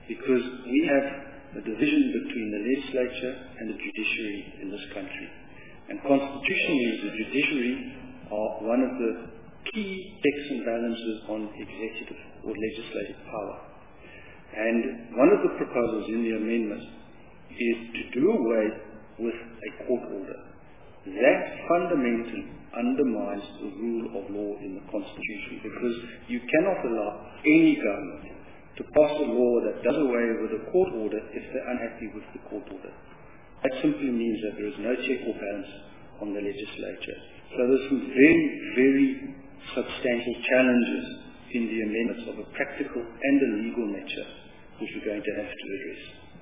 because we have a division between the legislature and the judiciary in this country. And constitutionally, the judiciary are one of the key checks and balances on executive or legislative power. And one of the proposals in the amendment is to do away with a court order. That fundamentally undermines the rule of law in the Constitution, because you cannot allow any government to pass a law that does away with a court order if they're unhappy with the court order. That simply means that there is no check or balance on the legislature. So there's some very, very substantial challenges in the amendments of a practical and a legal nature, which we're going to have to address.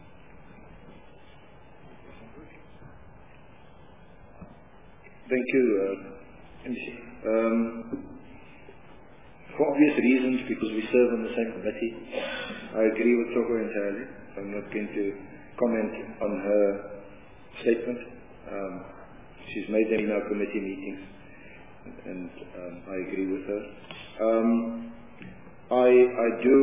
Thank you, uh, M C. Um, for obvious reasons, because we serve on the same committee, I agree with Toko entirely. I'm not going to comment on her statement. Um, she's made them in our committee meetings, and um, I agree with her. Um, I, I do,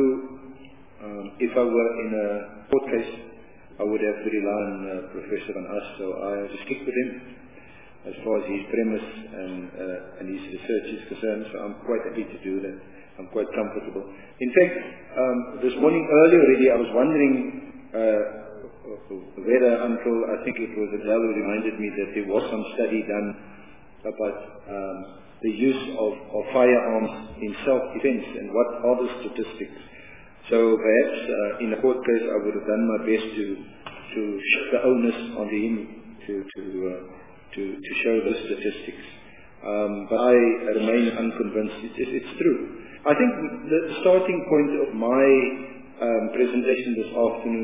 um, if I were in a court case, I would have to rely on uh, Professor Van As, so I have to stick with him as far as his premise and, uh, and his research is concerned, so I'm quite happy to do that. I'm quite comfortable. In fact, um, this morning early already, I was wondering uh, whether, until I think it was Adele who reminded me that there was some study done about um, the use of, of firearms in self-defense and what are the statistics. So perhaps uh, in a court case, I would have done my best to to shift the onus onto him to to uh, to, to show those statistics. Um, but I remain unconvinced. It, it, it's true. I think the starting point of my um, presentation this afternoon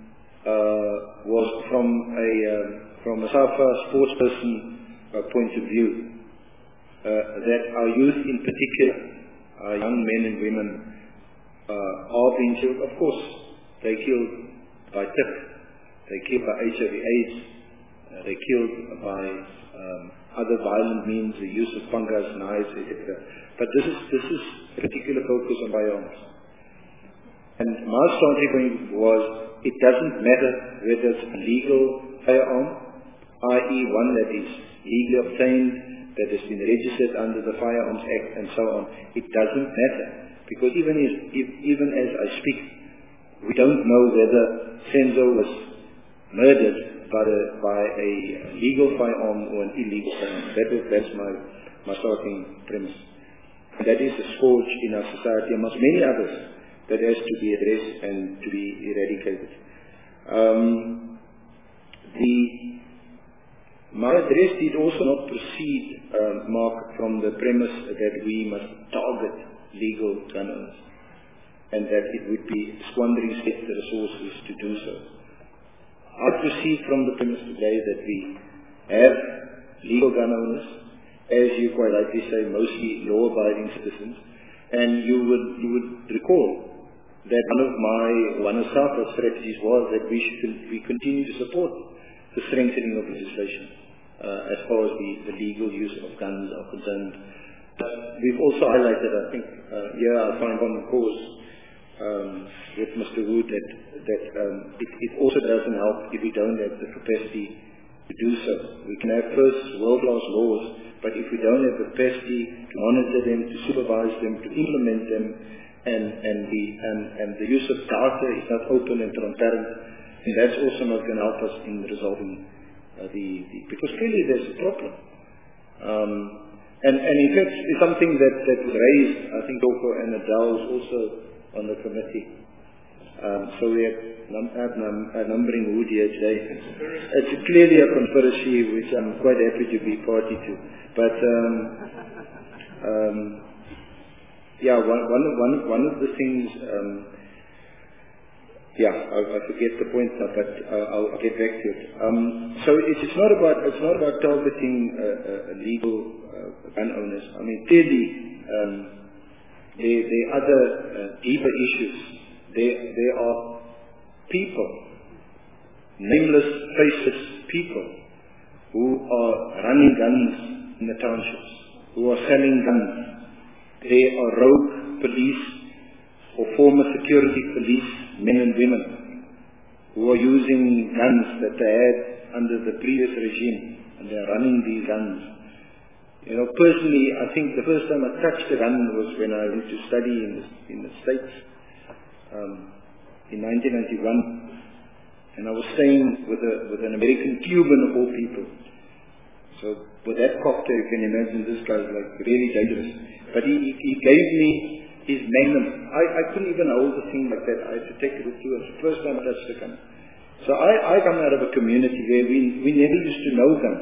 uh, was from a um, from a SAFA sportsperson uh, point of view, uh, that our youth in particular, our young men and women, uh, are being killed. Of course, they're killed by T I P, they're killed by H I V AIDS, uh, they're killed by um, other violent means, the use of pangas, knives, et cetera. But this is this is a particular focus on firearms. And my starting point was, it doesn't matter whether it's a legal firearm, that is one that is legally obtained, that has been registered under the Firearms Act and so on. It doesn't matter, because even as, if, even as I speak, we don't know whether Senzo was murdered by a, by a legal firearm or an illegal firearm. That is, that's my, my starting premise. And that is a scourge in our society, amongst many others, that has to be addressed and to be eradicated. Um, the, my address did also not proceed, uh, Mark, from the premise that we must target legal gun owners, and that it would be squandering state resources to do so. I proceed from the premise today that we have legal gun owners, as you quite rightly say, mostly law-abiding citizens, and you would you would recall that one of my one of SAFA's strategies was that we should we continue to support the strengthening of legislation uh, as far as the, the legal use of guns are concerned. But we've also highlighted, I think, uh, yeah, I find on the course um, with Mister Wood that that um, it, it also doesn't help if we don't have the capacity to do so. We can have first world-class laws, but if we don't have the capacity to monitor them, to supervise them, to implement them, and and the and, and the use of data is not open and transparent, and that's also not going to help us in resolving uh, the, the because clearly there's a problem. Um, and and in fact, it's something that that was raised. I think Doko and Adele was also on the committee. Um, so we have num- num- a numbering Wood here today. It's clearly a conspiracy which I'm quite happy to be party to. But um, um, yeah, one, one, one, one of the things, um, yeah, I, I forget the point now, but uh, I'll, I'll get back to it. Um, so it's, it's not about it's not about targeting uh, uh, legal uh, gun owners. I mean, clearly um, there, there are other uh, deeper issues. There, there are people, nameless, faceless people, who are running guns in the townships, who are selling guns. There are rogue police or former security police men and women who are using guns that they had under the previous regime, and they are running these guns. You know, personally, I think the first time I touched a gun was when I went to study in the, in the States um, in nineteen ninety-one, and I was staying with, a, with an American Cuban of all people. So with that cocktail, you can imagine this guy was like really dangerous. But he, he, he gave me his magnum. I, I couldn't even hold a thing like that. I had to take it with two. It's the first time I touched a gun. So I, I come out of a community where we, we never used to know guns.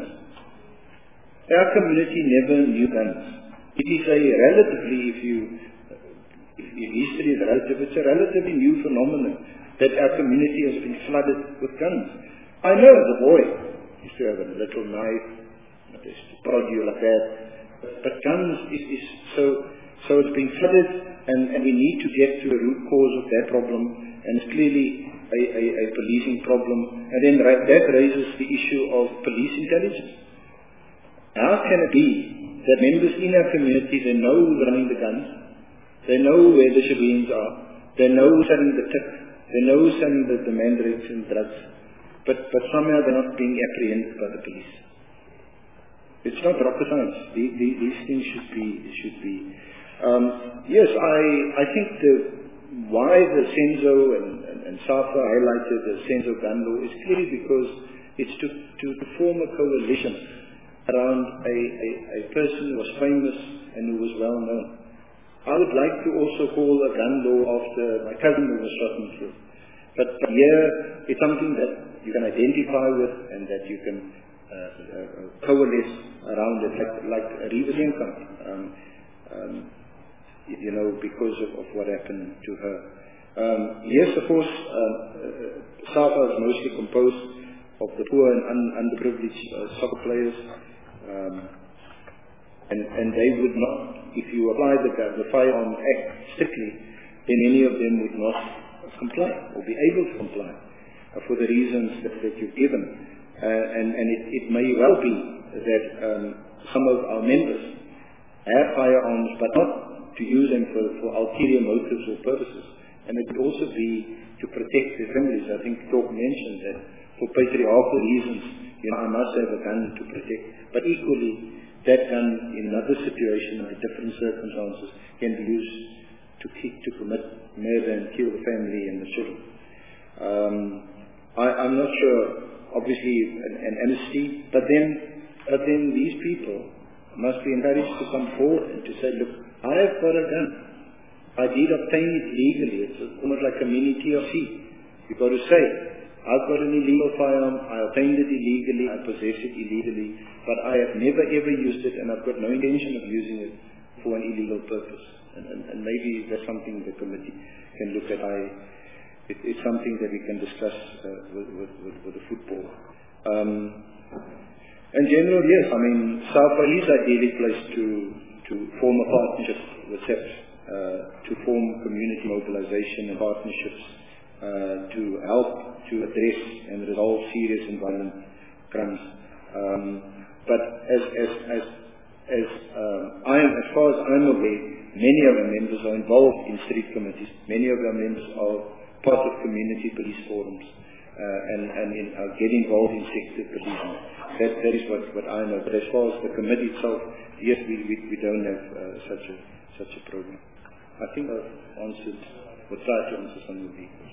Our community never knew guns. It is a relatively, if you, if, if history is relative, it's a relatively new phenomenon that our community has been flooded with guns. I know as a boy, used to have a little knife, just to prod you like that. But, but guns is, is so, so it's been flooded, and, and we need to get to the root cause of that problem, and it's clearly a, a, a policing problem, and then that raises the issue of police intelligence. How can it be that members in our community, they know who's running the guns, they know where the Shabeens are, they know who's selling the tip, they know who's selling the, the mandrakes and drugs, but, but somehow they're not being apprehended by the police. It's not rocket science. These, these, these things should be, should be. Um, yes, I, I think the, why the Senzo and, and, and SAFA highlighted the Senzo gun law is clearly because it's to, to, to form a coalition around a, a, a person who was famous and who was well known. I would like to also call a gun law after my cousin who was shot and killed. But here, it's something that you can identify with and that you can uh, uh, coalesce around it, like, like a Riva Steenkamp, um, um, you know, because of, of what happened to her. Um, yes, of course, um, uh, SAFA is mostly composed of the poor and un underprivileged uh, soccer players. Um, and, and they would not, if you apply the, the Firearms Act strictly, then any of them would not comply or be able to comply uh, for the reasons that, that you've given. Uh, and and it, it may well be that um, some of our members have firearms but not to use them for, for ulterior motives or purposes. And it could also be to protect their families. I think Talk mentioned that for patriarchal reasons, you know, I must have a gun to protect. But equally, that gun in another situation, under different circumstances, can be used to kick, to commit murder and kill the family and the children. Um, I, I'm not sure, obviously, an, an amnesty, but then, but then these people must be encouraged to come forward and to say, look, I have got a gun. I did obtain it legally. It's almost like a mini T R C. You've got to say, I've got an illegal firearm, I obtained it illegally, I possess it illegally, but I have never ever used it and I've got no intention of using it for an illegal purpose. And, and, and maybe that's something the committee can look at. I, it, it's something that we can discuss uh, with, with, with, with the football. Um, in general, yes, I mean, SAFA is ideally placed to, to form a partnership with S E P, uh, to form community mobilization and partnerships uh, to help to address and resolve serious and violent crimes. Um, but as as as as um, I am, as far as I'm aware, many of our members are involved in street committees. Many of our members are part of community police forums uh, and and in, uh, get involved in sector policing. That that is what what I know. But as far as the committee itself, yes, we we, we don't have uh, such a such a program. I think I've answered, or tried to answer some of the questions.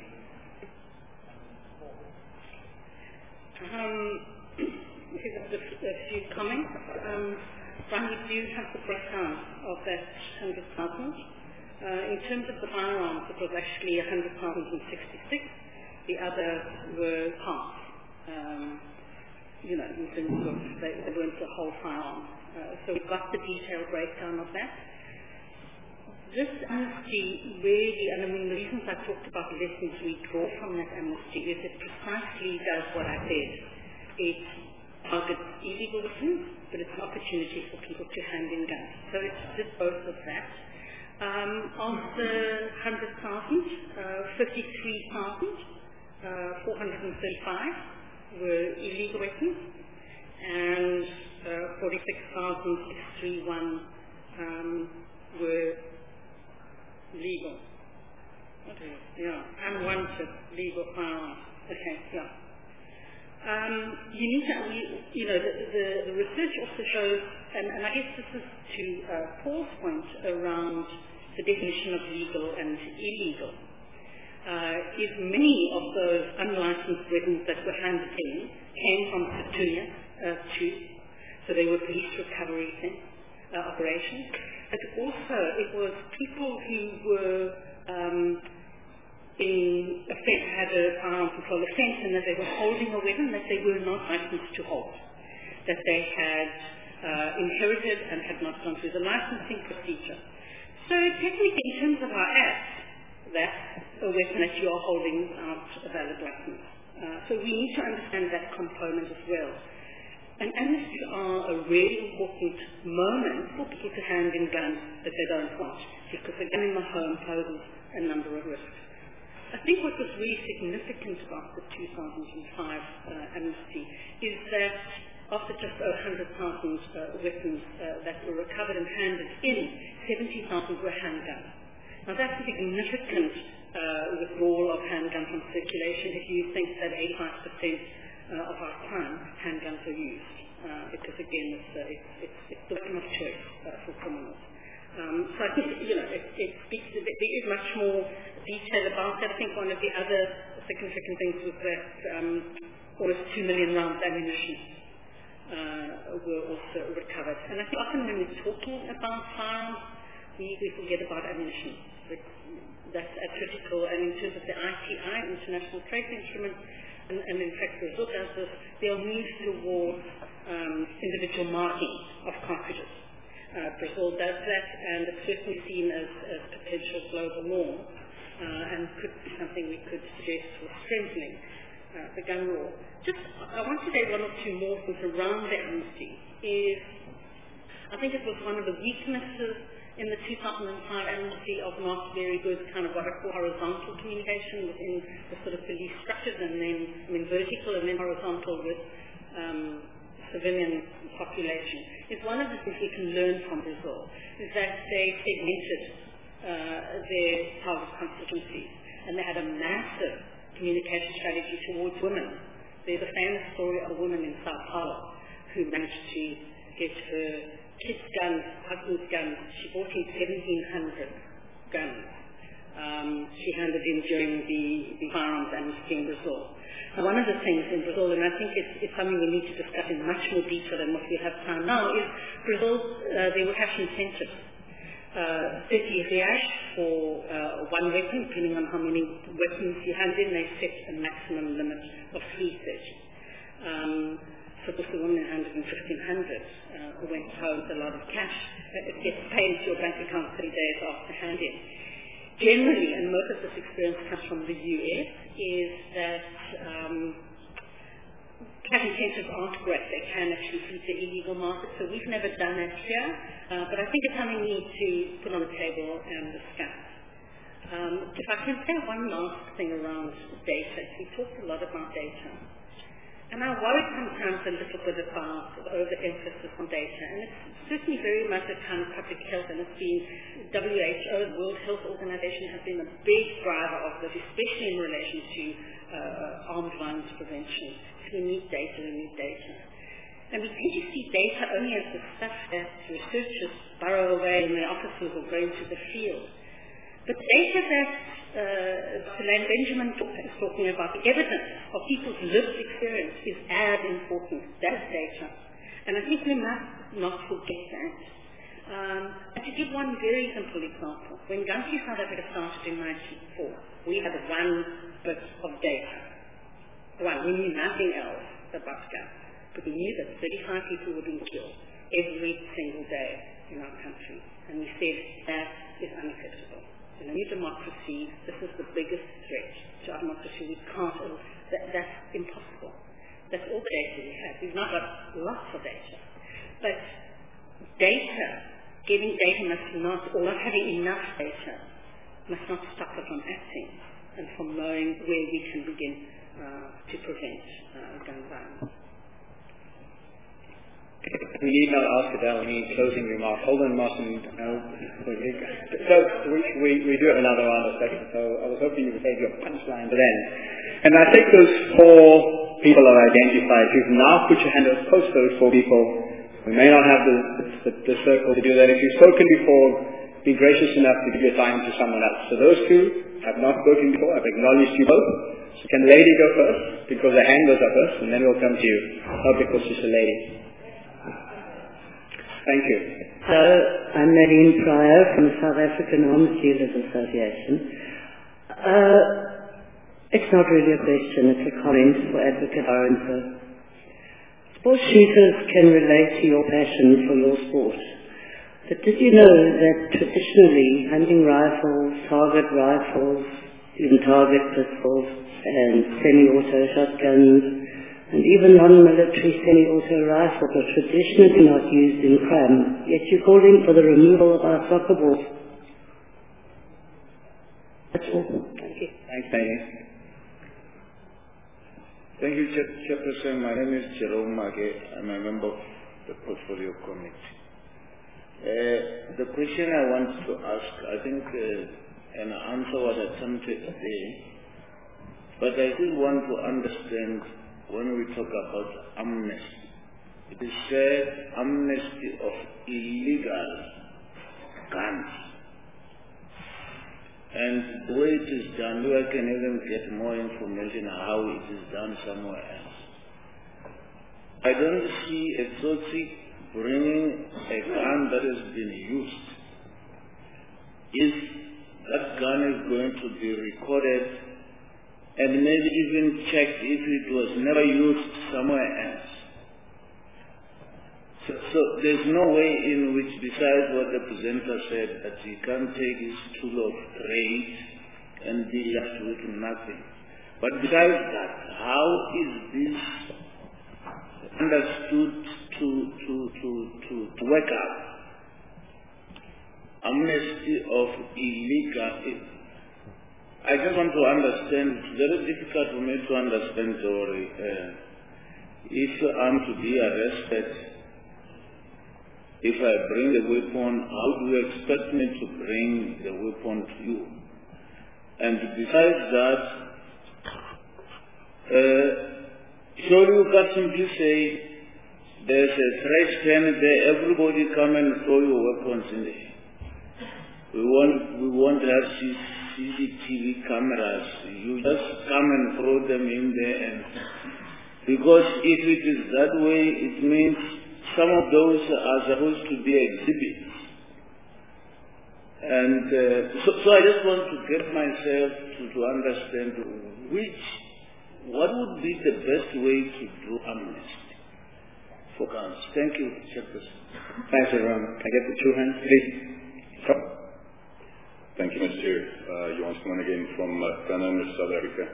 Um, just a, a few comments. Um, Brian, do you have the breakdown of that one hundred thousand? Uh, in terms of the firearms, it was actually one hundred thousand sixty-six. The others were half. Um, you know, in terms of, they, they weren't the whole firearm. Uh, so we've got the detailed breakdown of that. This amnesty really, and I mean the reasons I talked about lessons we draw from that amnesty is it precisely does what I said. It targets illegal weapons, but it's an opportunity for people to hand in guns. So it did both of that. Um, of the one hundred thousand, uh, fifty-three thousand four hundred thirty-five were illegal weapons, and uh, forty-six thousand six hundred thirty-one um, were legal. What is it? Yeah, unwanted legal firearms. Okay, yeah. Um, you need to, you know, the, the, the research also shows, and, and I guess this is to uh, Paul's point around the definition of legal and illegal, uh, is many of those unlicensed weapons that were handed in came from Petunia, uh, too. So they were police recovery thing, uh, operations. But also it was people who were um, in effect had a firearm control offence and that they were holding a weapon that they were not licensed to hold, that they had uh, inherited and had not gone through the licensing procedure. So technically, in terms of our Act, that's a weapon that you are holding without a valid license. Uh, so we need to understand that component as well. And amnesties are a really important moment for people to hand in guns that they don't want, because a gun in the home poses a number of risks. I think what was really significant about the two thousand five uh, amnesty is that after just one hundred thousand uh, weapons uh, that were recovered and handed in, seventy thousand were handguns. Now that's a significant uh, withdrawal of handguns from circulation if you think that eighty-five percent uh, of our time handguns are used. Uh, because again, it's, uh, it's, it's, it's the weapon of choice uh, for criminals. Um, so I think, you know, it, it speaks to, there is much more detail about that. I think one of the other significant things was that um, almost two million rounds of ammunition uh, were also recovered. And I think often when we're talking about firearms, we, we forget about ammunition. That's uh, critical. And in terms of the I T I, International Trade Instrument, and, and in fact Brazil does this, there are moves towards um, individual marking of cartridges. Uh, Brazil does that, and it's certainly seen as a potential global norm, uh, and could be something we could suggest for strengthening uh, the gun law. Just, I want to say one or two more things around the amnesty. Is I think it was one of the weaknesses in the two thousand five amnesty of not very good kind of what I call horizontal communication within the sort of police structures, and then I mean vertical and then horizontal with um, civilian population. Is one of the things we can learn from Brazil is that they segmented uh, their target constituencies, and they had a massive communication strategy towards women. There's a famous story of a woman in Sao Paulo who managed to get her kids' guns, husband's guns. She bought in seventeen hundred guns. Um, she handed in during the, the firearms amnesty in Brazil. And one of the things in Brazil, and I think it's, it's something we need to discuss in much more detail than what we have time now, is Brazil, uh, they were cash incentives. Uh, thirty reais for uh, one weapon, depending on how many weapons you hand in, they set a maximum limit of three thirty. Um, so this woman in one hundred and fifteen hundred uh, went home with a lot of cash. It gets paid to your bank account three days after hand-in. Generally, and most of this experience comes from the U S, is that um, cash incentives aren't great. They can actually feed the illegal market, so we've never done that here. Uh, but I think it's something we need to put on the table and discuss. Um, if I can say one last thing around data. We talked a lot about data. And I worry sometimes a little bit about the overemphasis on data. And it's certainly very much a kind of public health, and it's been W H O, the World Health Organization, has been a big driver of this, especially in relation to uh, armed violence prevention. So we need data, we need data. And we tend to see data only as the stuff that researchers burrow away in their offices or go into the field. But data that uh, Solange Benjamin is talking about, the evidence of people's lived experience, is as important. That's data. And I think we must not forget that. Um, and to give one very simple example, when Gumtree South Africa started in ninety-four, we had one bit of data. One, we knew nothing else about guns. But we knew that thirty-five people were being killed every single day in our country. And we said that is unacceptable. In a new democracy, this is the biggest threat to our democracy. We can't, that, that's impossible. That's all the data we have. We've not got lots of data. But data, getting data must not, or not having enough data, must not stop us from acting and from knowing where we can begin uh, to prevent uh, gun violence. We need not ask Adele any closing remarks. Holden mustn't. No. So we, we, we do have another round of questions. So I was hoping you would save your punchline for then. And I think those four people are identified. You can now put your hand up, post those four people. We may not have the, the, the circle to do that. If you've spoken before, be gracious enough to give your time to someone else. So those two have not spoken before. I've acknowledged you both. So can the lady go first? Because the hand goes up first, and then we'll come to you. Not because she's a lady. Thank you. Hello, I'm Nadine Pryor from the South African Arms Dealers Association. Uh, it's not really a question, it's a comment for Advocate Arendse. Sports shooters can relate to your passion for your sport. But did you know that traditionally hunting rifles, target rifles, even target pistols and semi-auto shotguns and even non-military semi-auto rifles are traditionally not used in crime, yet you're calling for the removal of our soccer balls? That's all. Thank you. Thanks, Nadine. Thank you, Chairperson. My name is Jerome Mage. I'm a member of the Portfolio Committee. Uh, the question I want to ask, I think uh, an answer was attempted today, but I still want to understand when we talk about amnesty. It is said amnesty of illegal guns. And the way it is done, I can even get more information how it is done somewhere else. I don't see a Tsotsi bringing a gun that has been used. If that gun is going to be recorded and maybe even checked if it was never used somewhere else. So, so there's no way in which, besides what the presenter said, that he can't take his tool of trade and be left with nothing. But besides that, how is this understood to, to, to, to, to work out? Amnesty of illegal. I just want to understand, it's very difficult for me to understand, Dory. Uh, if I'm to be arrested, if I bring the weapon, how do you expect me to bring the weapon to you? And besides that, uh, surely you can simply say, there's a trash can there, everybody come and throw your weapons in there. We want, we want to have C C T V cameras. You just come and throw them in there. And because if it is that way, it means some of those are supposed to be exhibits. And uh, so, so I just want to get myself to, to understand which, what would be the best way to do amnesty for guns. Thank you, Chairperson. Thanks, everyone. Can I get the two hands, please? Come. Thank you, Mister Chair. Uh, Johan Sman again from uh, Ghana, South Africa.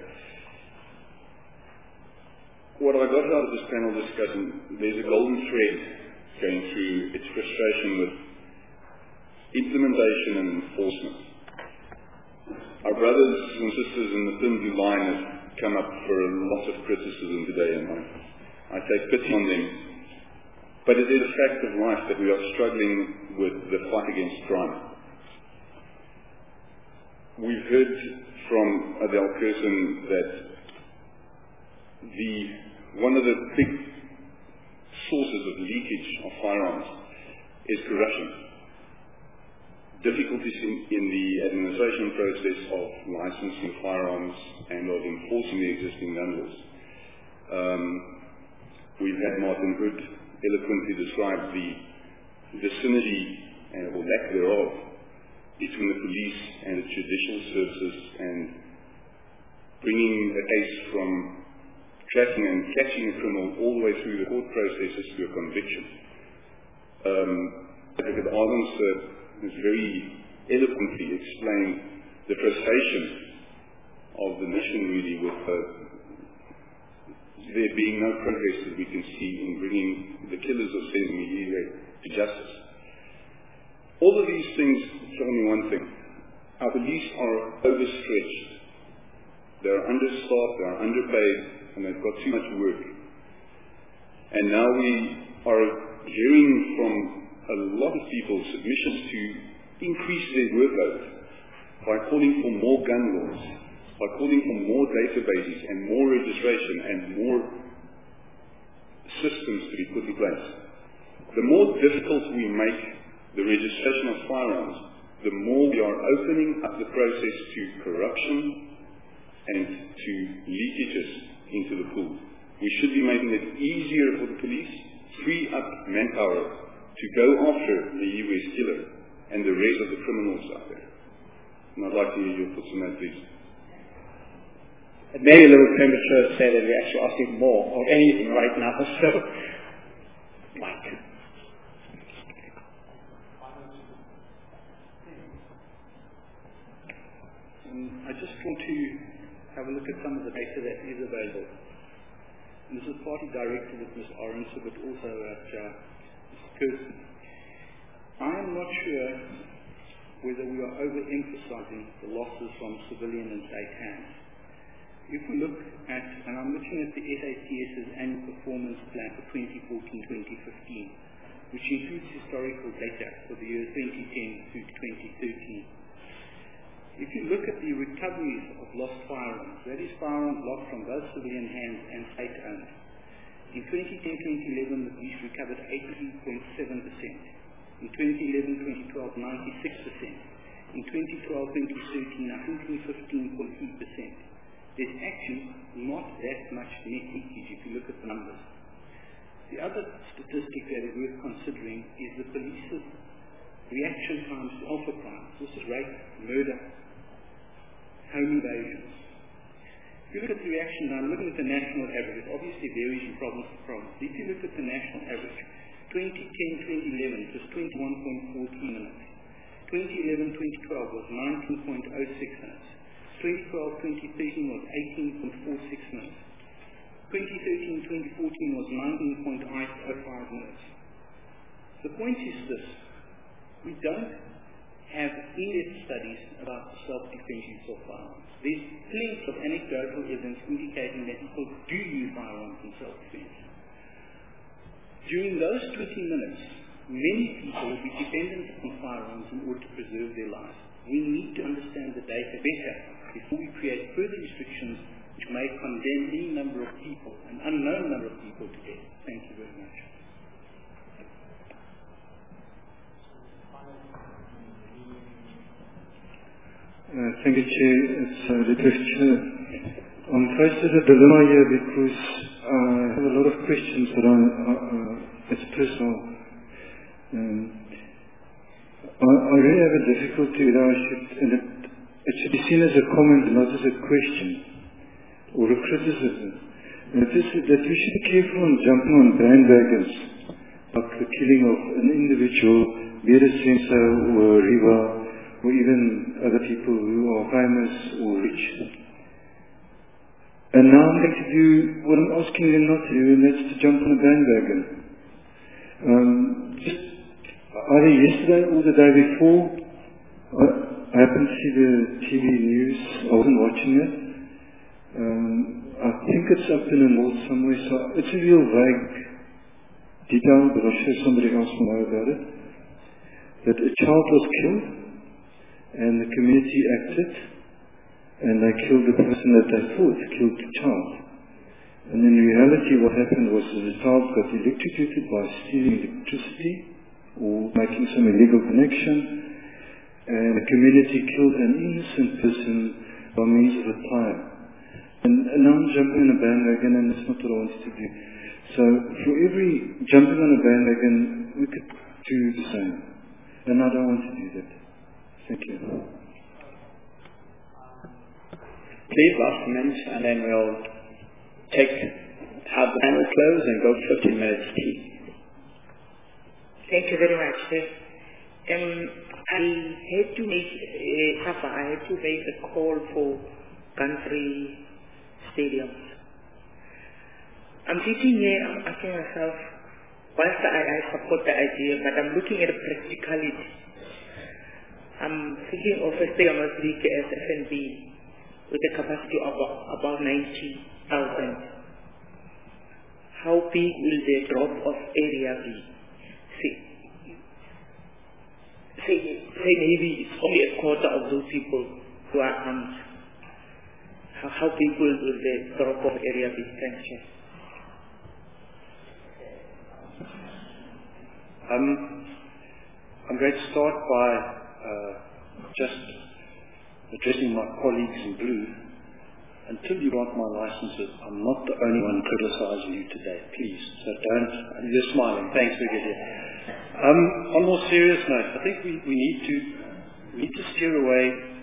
What I got out of this panel discussion, there's a golden thread going through its frustration with implementation and enforcement. Our brothers and sisters in the thin blue line have come up for a lot of criticism today, and I, I take pity on them. But it is a fact of life that we are struggling with the fight against crime. We've heard from Adele Kirsten that the one of the big sources of leakage of firearms is corruption. Difficulties in, in the administration process of licensing firearms and of enforcing the existing gun laws. Um, we've had Martin Hood eloquently describe the, the synergy uh, or lack thereof between the police and the judicial services, and bringing a case from tracking and catching a criminal all the way through the court processes to a conviction. Um, Advocate Arendse has very eloquently explained the frustration of the mission really with uh, there being no progress that we can see in bringing the killers of Sesame to justice. All of these things tell me one thing. Our police are overstretched. They are understaffed, they are underpaid, and they've got too much work. And now we are hearing from a lot of people submissions to increase their workload by calling for more gun laws, by calling for more databases and more registration and more systems to be put in place. The more difficult we make the registration of firearms, the more we are opening up the process to corruption and to leakages into the pool. We should be making it easier for the police, free up manpower to go after the U S killer and the rest of the criminals out there. And I'd like to hear your thoughts on that, please. It may be a little premature to say that we're actually asking more of anything right now, so Mike. Um, I just want to have a look at some of the data that is available. And this is partly directed at Miz Arendse, but also at uh, Mister Kirsten. I am not sure whether we are overemphasizing the losses from civilian and state hands. If we look at, and I'm looking at the S A C S's annual performance plan for twenty fourteen to twenty fifteen, which includes historical data for the years twenty ten through to twenty thirteen. If you look at the recoveries of lost firearms, that is firearms lost from both civilian hands and state-owned. In twenty ten to twenty eleven, the police recovered eighty point seven percent. In twenty eleven to twenty twelve, ninety-six percent. In twenty twelve to twenty thirteen, one hundred fifteen point three percent. There's actually not that much net leakage if you look at the numbers. The other statistic that is worth considering is the police's reaction times to alpha crimes. This is rape, murder, home invasions. If you look at the reaction time, looking at the national average, it obviously varies from province to province. If you look at the national average, twenty ten to twenty eleven it was twenty-one point one four minutes. twenty eleven to twenty twelve was nineteen point zero six minutes. twenty twelve to twenty thirteen was eighteen point four six minutes. twenty thirteen to twenty fourteen was nineteen point zero five minutes. The point is this: we don't have in-depth studies about the self-defense use of firearms. There's plenty of anecdotal evidence indicating that people do use firearms in self-defense. During those twenty minutes, many people will be dependent on firearms in order to preserve their lives. We need to understand the data better before we create further restrictions which may condemn any number of people, an unknown number of people, to death. Thank you very much. Uh, thank you, Chair. It's uh, the Chair. I'm faced with a dilemma here because I have a lot of questions that are uh, uh, it's personal. Um, I, I really have a difficulty that I should, and it, it should be seen as a comment, not as a question or a criticism. And it is that we should be careful on jumping on bandwagons, like the killing of an individual, be it a Senso or a Riva, or even other people who are famous or rich. And now I'm going to do what I'm asking them not to do, and that's to jump on a bandwagon. Um, just either yesterday or the day before, I, I happened to see the T V news. I wasn't watching it. Um, I think it's up in the north somewhere, so it's a real vague detail, but I'm sure somebody else will know about it. That a child was killed, and the community acted, and they killed the person that they thought killed the child. And in reality what happened was that the child got electrocuted by stealing electricity or making some illegal connection, and the community killed an innocent person by means of a tire. And, and now I'm jumping on a bandwagon, and that's not what I wanted to do. So for every jumping on a bandwagon, we could do the same. And I don't want to do that. Thank you. Please, last comment, and then we'll take, have the panel close and go fifteen minutes tea. Thank you very much. Um, I had to make, uh, I had to make a call for country stadiums. I'm sitting here, I'm asking myself, whilst I, I support the idea, but I'm looking at the practicality. I'm thinking of a stadium as big as F N B with a capacity of about ninety thousand. How big will the drop of area be? say, say, say maybe it's only a quarter of those people who are armed. How, how big will, will the drop-off area be? Thank you. Um, I'm going to start by uh, just addressing my colleagues in blue. Until you got my licenses, I'm not the only one criticizing you today, please. So don't, you're smiling, thanks for getting here. Um, on a more serious note, I think we, we need to we need to steer away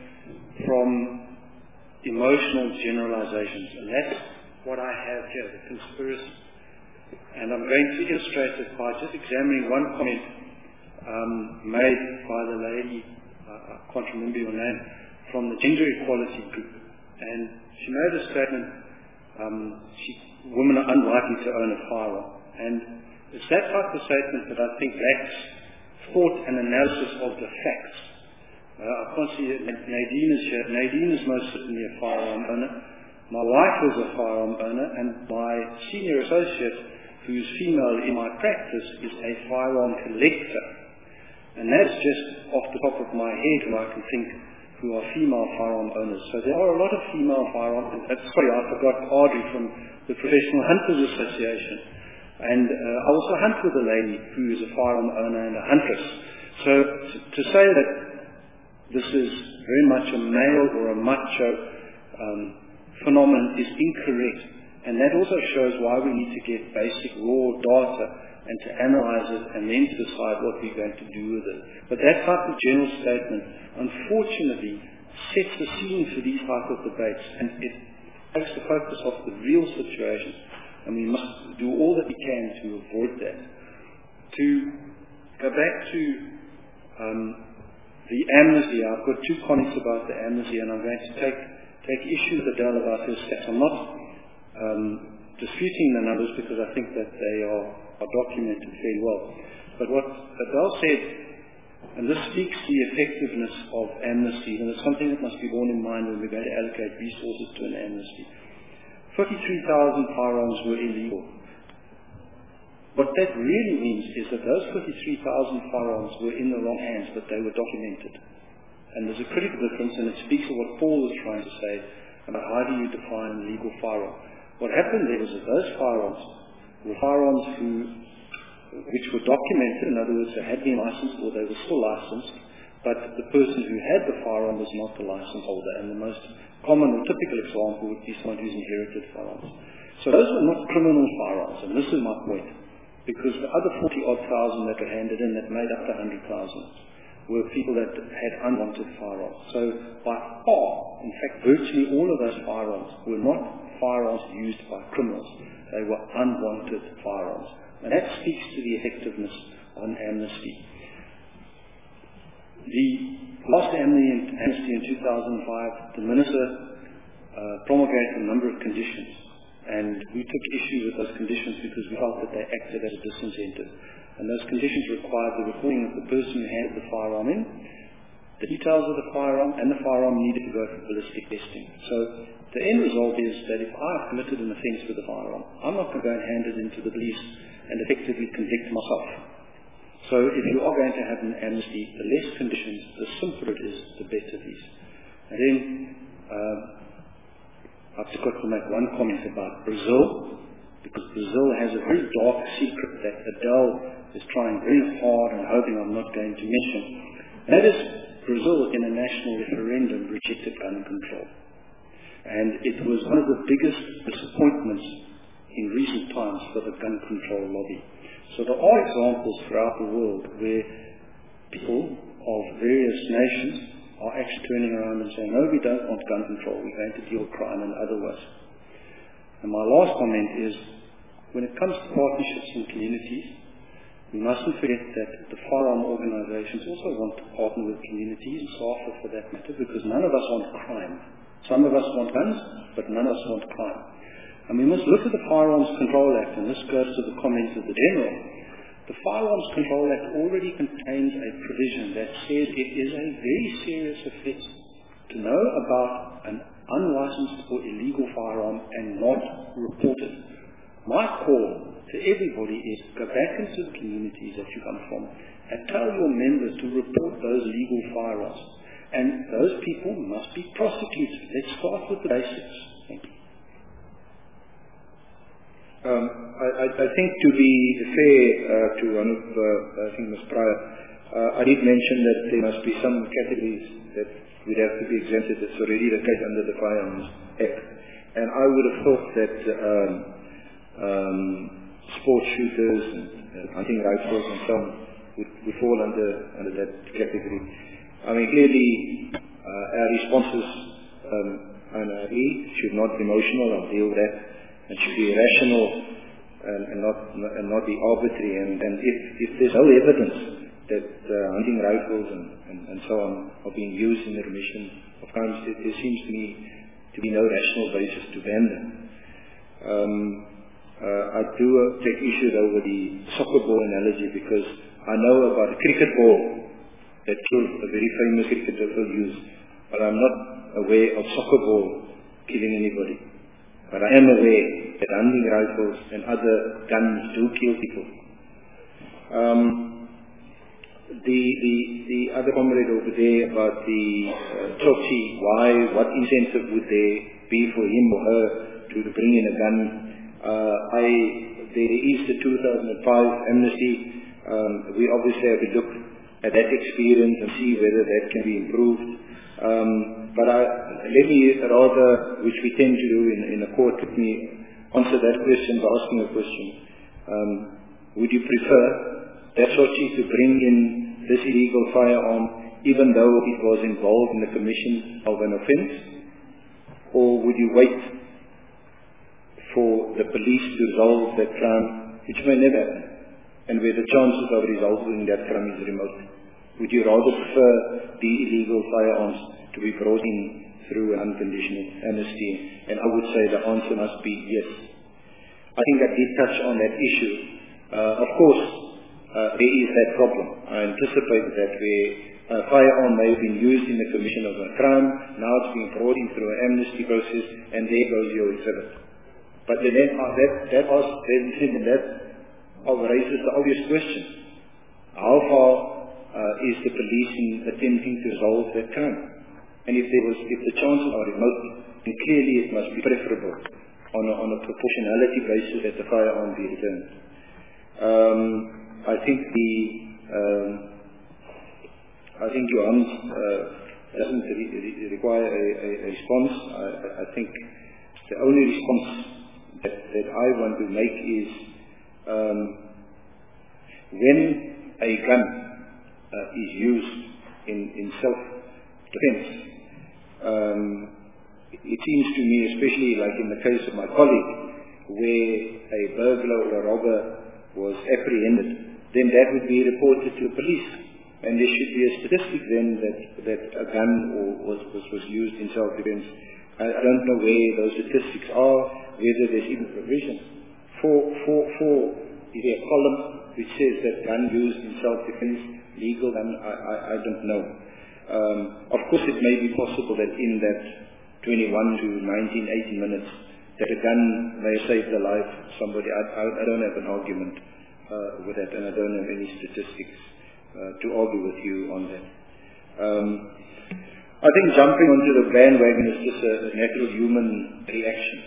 from emotional generalizations, and that's what I have here, the conspiracy. And I'm going to illustrate it by just examining one comment um, made by the lady, uh, I can't remember your name, from the Gender Equality Group. And she made a statement, um, she, women are unlikely to own a firearm. And it's that type of statement that I think lacks thought and analysis of the facts. Uh, I can't see it. Nadine is here. Nadine is most certainly a firearm owner. My wife is a firearm owner, and my senior associate, who's female in my practice, is a firearm collector. And that's just off the top of my head who I can think who are female firearm owners. So there are a lot of female firearm owners. Sorry, I forgot Audrey from the Professional Hunters Association. And uh, I also hunt with a lady who is a firearm owner and a huntress. So to, to say that this is very much a male or a macho um, phenomenon is incorrect. And that also shows why we need to get basic raw data and to analyze it and then to decide what we're going to do with it. But that type of general statement, unfortunately, sets the scene for these type of debates, and it takes the focus off the real situation, and we must do all that we can to avoid that. To go back to um, the amnesty, I've got two comments about the amnesty, and I'm going to take, take issue with Adele about her stats. I'm not um, disputing the numbers because I think that they are are documented very well. But what Adele said, and this speaks to the effectiveness of amnesty, and it's something that must be borne in mind when we're going to allocate resources to an amnesty. fifty-three thousand firearms were illegal. What that really means is that those fifty-three thousand firearms were in the wrong hands, but they were documented. And there's a critical difference, and it speaks of what Paul was trying to say about how do you define a legal firearm. What happened there was that those firearms were firearms who, which were documented, in other words, they had been licensed or they were still licensed, but the person who had the firearm was not the license holder. And the most common or typical example would be someone who's inherited firearms. So those were not criminal firearms, and this is my point, because the other forty odd thousand that were handed in that made up to one hundred thousand were people that had unwanted firearms. So by far, in fact, virtually all of those firearms were not firearms used by criminals. They were unwanted firearms. And that speaks to the effectiveness on amnesty. The last amnesty in two thousand five, the Minister uh, promulgated a number of conditions. And we took issue with those conditions because we felt that they acted as a disincentive. And those conditions required the recording of the person who handed the firearm in, the details of the firearm, and the firearm needed to go for ballistic testing. So the end result is that if I have committed an offence with a firearm, I'm not going to go and hand it into the police and effectively convict myself. So if you are going to have an amnesty, the less conditions, the simpler it is, the better it is. And then um, I've just got to make one comment about Brazil, because Brazil has a very dark secret that Adele is trying very hard and hoping I'm not going to mention. That is, Brazil in a national referendum rejected gun control. And it was one of the biggest disappointments in recent times for the gun control lobby. So there are examples throughout the world where people of various nations are actually turning around and saying, no, we don't want gun control, we're going to deal with crime in other ways. And my last comment is, when it comes to partnerships in communities, we mustn't forget that the firearm organizations also want to partner with communities, and SAFA for that matter, because none of us want crime. Some of us want guns, but none of us want crime. And we must look at the Firearms Control Act, and this goes to the comments of the General. The Firearms Control Act already contains a provision that says it is a very serious offence to know about an unlicensed or illegal firearm and not report it. My call to everybody is go back into the communities that you come from and tell your members to report those legal firearms. And those people must be prosecuted. Let's start with the basics. Thank you. Um, I, I, I think to be fair uh, to one of, uh, I think Miz Pryor, uh, I did mention that there must be some categories that would have to be exempted. That's already the case under the Firearms Act. And I would have thought that um, um, sports shooters and uh, hunting rifles and so on would, would fall under, under that category. I mean, clearly, uh, our responses, um, and I agree, should not be emotional. I'll deal with that. It should be rational and, and not and not be arbitrary. And, and if, if there's no evidence that uh, hunting rifles and, and, and so on are being used in the remission of crimes, it, there seems to me to be no rational basis to ban them. Um, uh, I do uh, take issue though with the soccer ball analogy, because I know about a cricket ball that killed a very famous cricketer will use, but I'm not aware of soccer ball killing anybody. But I am aware that hunting rifles and other guns do kill people. Um, the, the, the other comrade over there about the uh, Tsotsi, why, what incentive would there be for him or her to, to bring in a gun? Uh, I, there is the two thousand five amnesty. Um, we obviously have to look at that experience and see whether that can be improved. Um, but I, let me rather, which we tend to do in, in a court, let me answer that question by asking a question. Um, would you prefer that Tsotsi to bring in this illegal firearm even though it was involved in the commission of an offence? Or would you wait for the police to resolve that crime, which may never happen, and where the chances of resolving that crime is remote? Would you rather prefer the illegal firearms to be brought in through an unconditional amnesty? And I would say the answer must be yes. I think I did touch on that issue. Uh, of course, uh, there is that problem. I anticipate that where a firearm may have been used in the commission of a crime, now it's being brought in through an amnesty process, and there goes your exhibit. But then uh, that, that, was, then, that raises the obvious question. How far Uh, is the police in attempting to resolve that crime? And if there was, if the chances are remote, then clearly it must be preferable on a, on a proportionality basis that the firearm be returned. Um, I think the, um, I think Johannes uh, doesn't re re require a, a, a response. I, I think the only response that, that I want to make is um, when a gun Uh, is used in, in self-defense. Um, it, it seems to me, especially like in the case of my colleague, where a burglar or a robber was apprehended, then that would be reported to the police. And there should be a statistic then that, that a gun or was, was, was used in self-defense. I, I don't know where those statistics are, whether there's even provision. For, for, for is there a column which says that gun used in self-defense legal, and I, I, I don't know. Um, of course, it may be possible that in that twenty-one to nineteen, eighteen minutes, that a gun may save the life of somebody. I, I, I don't have an argument uh, with that, and I don't have any statistics uh, to argue with you on that. Um, I think jumping onto the bandwagon is just a, a natural human reaction.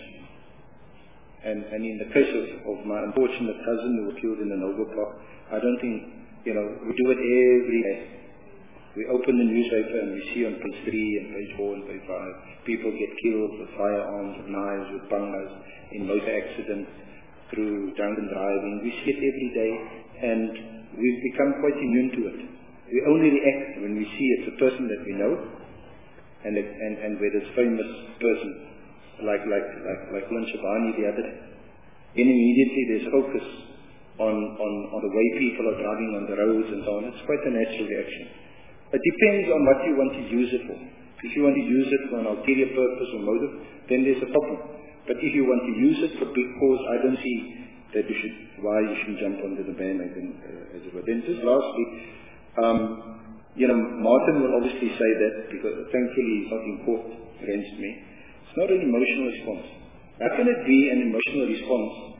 And, and in the case of, of my unfortunate cousin who was killed in the Noble Park, I don't think, you know, we do it every day. We open the newspaper and we see on page three and page four and page five, people get killed with firearms, with knives, with bangas, in motor accidents, through drunken driving. We see it every day, and we've become quite immune to it. We only react when we see it's a person that we know, and it, and, and where this famous person, like like like like Lynn Shabani the other day, then immediately there's focus On, on, on the way people are driving on the roads and so on. It's quite a natural reaction. It depends on what you want to use it for. If you want to use it for an ulterior purpose or motive, then there's a problem. But if you want to use it for big cause, I don't see that you should, why you shouldn't jump onto the bandwagon uh, as it were. Then just lastly, um, you know, Martin will obviously say that, because thankfully he's not in court against me. It's not an emotional response. How can it be an emotional response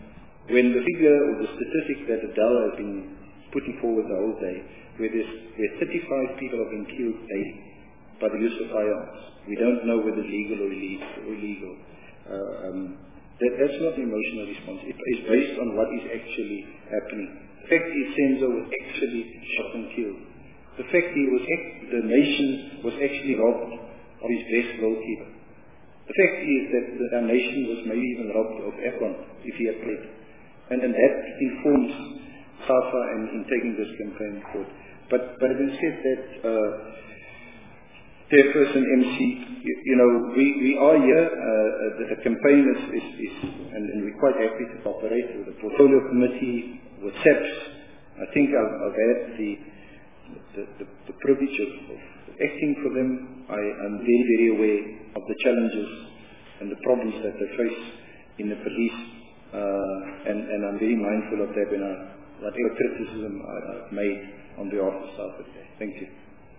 when the figure or the statistic that Adele has been putting forward the whole day, where, there's, where thirty-five people have been killed daily by the use of firearms, we don't know whether legal or illegal. Or illegal. Uh, um, that, that's not an emotional response. It is based on what is actually happening. The fact is Senzo was actually shot and killed. The fact he was, the nation was actually robbed of his best goalkeeper. The fact is that the, our nation was maybe even robbed of Afghan if he had played. And, and that informs SAFA in, in taking this campaign forward. But, but having said that, uh, Chairperson M C, you, you know, we, we are here, uh, the, the campaign is, is, is and, and we're quite happy to cooperate with the Portfolio Committee, with S A P S. I think I've, I've had the The, the, the privilege of, of acting for them. I am very, very aware of the challenges and the problems that they face in the police, uh, and, and I'm very mindful of that when I, whatever criticism I, I've made on behalf of South Africa. Thank you.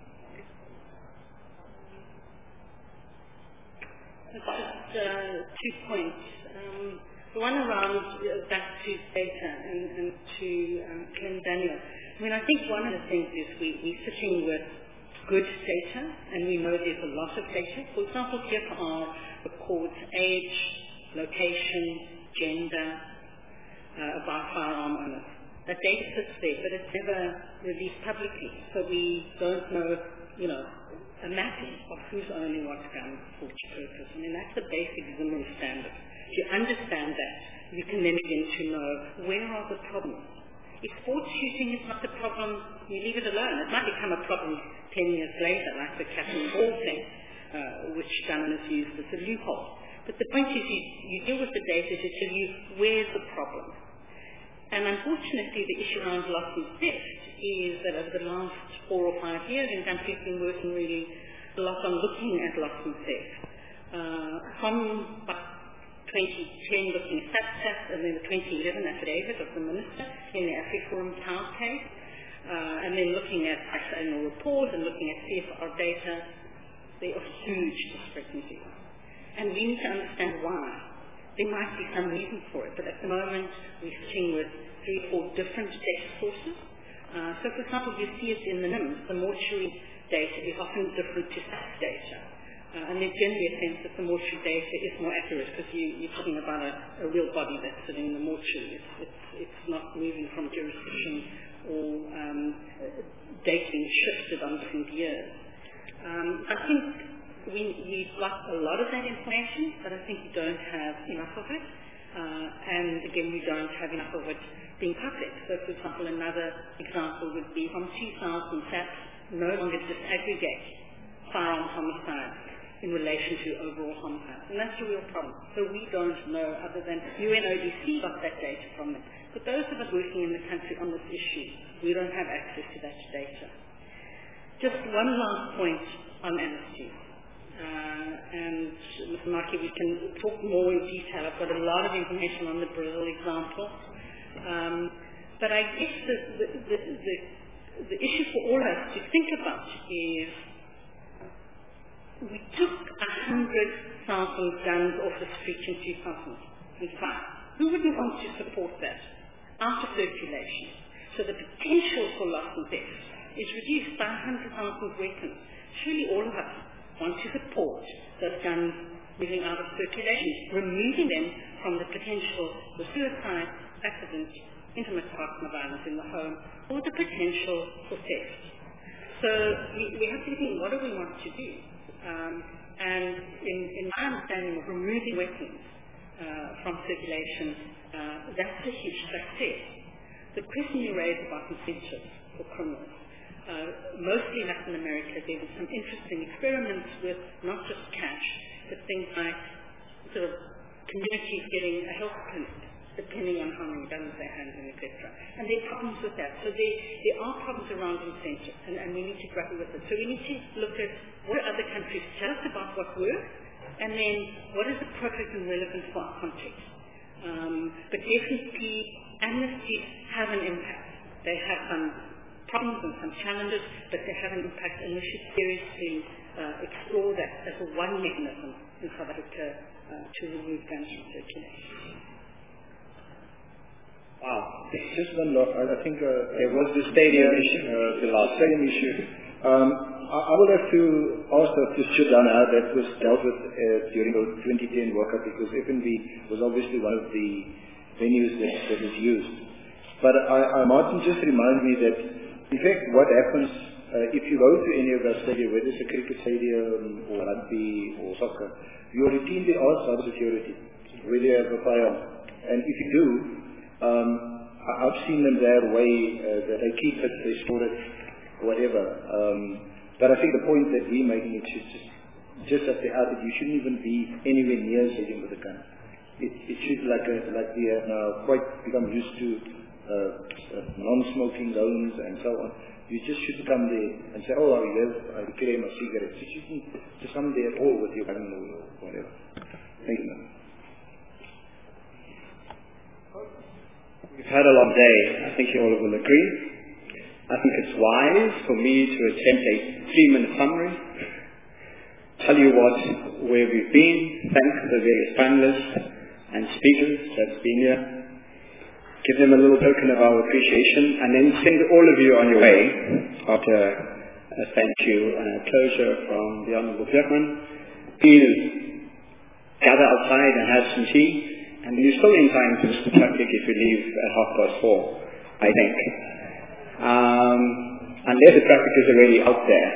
Just uh, two points. Um, the one around uh, back to data and, and to um, Ken Daniel. I mean, I think one of the things is we, we're sitting with good data, and we know there's a lot of data. For example, here are records age, location, gender, uh, about firearm owners. That data sits there, but it's never released publicly. So we don't know, you know, a mapping of who's owning what gun for which purpose. I mean, that's the basic Zimmerman standard. If you understand that, you can then begin to know where are the problems. If sports shooting is not a problem, you leave it alone. It might become a problem ten years later, like the cat and ball thing, uh, which Dunham has used as a loophole. But the point is you, you deal with the data to tell you where's the problem. And unfortunately, the issue around loss and theft is that over the last four or five years, in countries have been working really a lot on looking at loss and theft. Uh, from twenty ten looking at SAPSAT, and then the twenty eleven affidavit of the Minister in the AfriForum Town case, uh, and then looking at annual report and looking at C F R data, there are huge discrepancies. And we need to understand why. There might be some reason for it, but at the moment we're sitting with three or four different data sources. Uh, so for example, you see it in the N I M S, the mortuary data is often different to S A P data. Uh, and there's generally a sense that the mortuary data is more accurate because you, you're talking about a, a real body that's sitting in the mortuary. It's, it's, it's not moving from jurisdiction or um, data being shifted on different years. Um, I think we, we've got a lot of that information, but I think we don't have enough of it. Uh, and again, we don't have enough of it being public. So for example, another example would be from two thousand, S A P no longer disaggregate firearm homicides in relation to overall homicides. And that's a real problem. So we don't know, other than U N O D C got that data from them. But those of us working in the country on this issue, we don't have access to that data. Just one last point on amnesty. Uh, and Mister Markey, we can talk more in detail. I've got a lot of information on the Brazil example. Um, but I guess the, the, the, the, the issue for all of us to think about is we took one hundred thousand guns off the streets in two thousand five. Who wouldn't want to support that? Out of circulation. So the potential for loss and theft is reduced by one hundred thousand weapons. Surely all of us want to support those guns moving out of circulation, removing them from the potential for suicide, accident, intimate partner violence in the home, or the potential for theft. So we, we have to think, what do we want to do? Um, and in, in my understanding of removing weapons uh, from circulation, uh, that's a huge success. The question you raised about incentives for criminals, uh, mostly in Latin America, there were some interesting experiments with not just cash, but things like sort of communities getting a health clinic, depending on how many guns they have, et cetera. And there are problems with that. So there, there are problems around incentives, and, and we need to grapple with it. So we need to look at what other countries tell us about what works, and then what is appropriate and relevant for our context. Um, but definitely, amnesties have an impact. They have some problems and some challenges, but they have an impact, and we should seriously uh, explore that as a one mechanism in South Africa uh, to remove guns from circulation. Wow. Just one last, I, I think uh, there was the stadium issue. Uh, the last stadium issue. Um, I, I will have to ask her to sit down how that was dealt with uh, during the twenty ten World Cup, because F N B was obviously one of the venues that, that was used. But I, I, Martin just reminded me that, in fact, what happens uh, if you go to any of our stadiums, whether it's a cricket stadium or rugby or soccer, you routinely ask cyber security whether you have a firearm. And if you do, um, I've seen them their way, uh, that they keep it, they store it, whatever. Um, but I think the point that we're making is just, just at the outset, you shouldn't even be anywhere near a stadium with a gun. It, it should, like a, like we have now quite become used to uh, uh, non-smoking zones and so on. You just shouldn't come there and say, oh, I have, I declare my cigarettes. You shouldn't just come there at all with your gun or whatever. Thank you, ma'am. We've had a long day. I think you all will agree. I think it's wise for me to attempt a three-minute summary, tell you what, where we've been, thank the various panelists and speakers that's been here, give them a little token of our appreciation, and then send all of you on your way after a thank you and a closure from the Honourable Chairman. Please gather outside and have some tea, and you're still in time to Mister Chaklik if you leave at half past four, I think. Um, unless the traffic is already out there.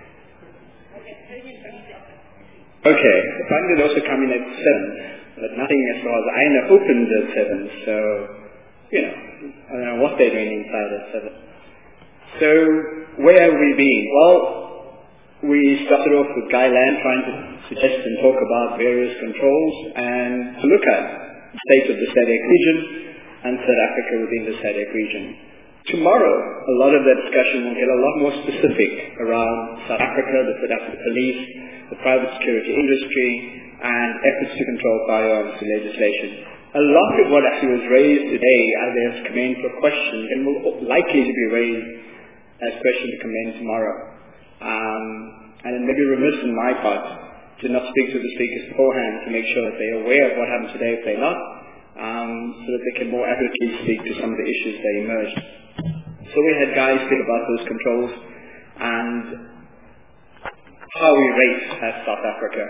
Okay, the fund did also come in at seven, but nothing as far as I know opened at seven, so, you know, I don't know what they're doing inside at seven. So, where have we been? Well, we started off with Guy Land trying to suggest and talk about various controls and to look at the state of the S A D C region and South Africa within the S A D C region. Tomorrow, a lot of that discussion will get a lot more specific around South Africa, the South African police, the private security industry, and efforts to control firearms through legislation. A lot of what actually was raised today either has come in for questions and will likely to be raised as questions to come in tomorrow. Um, and it may be remiss on my part to not speak to the speakers beforehand to make sure that they're aware of what happened today if they're not, um, so that they can more accurately speak to some of the issues that emerged. So we had guys speak about those controls and how we rate as South Africa.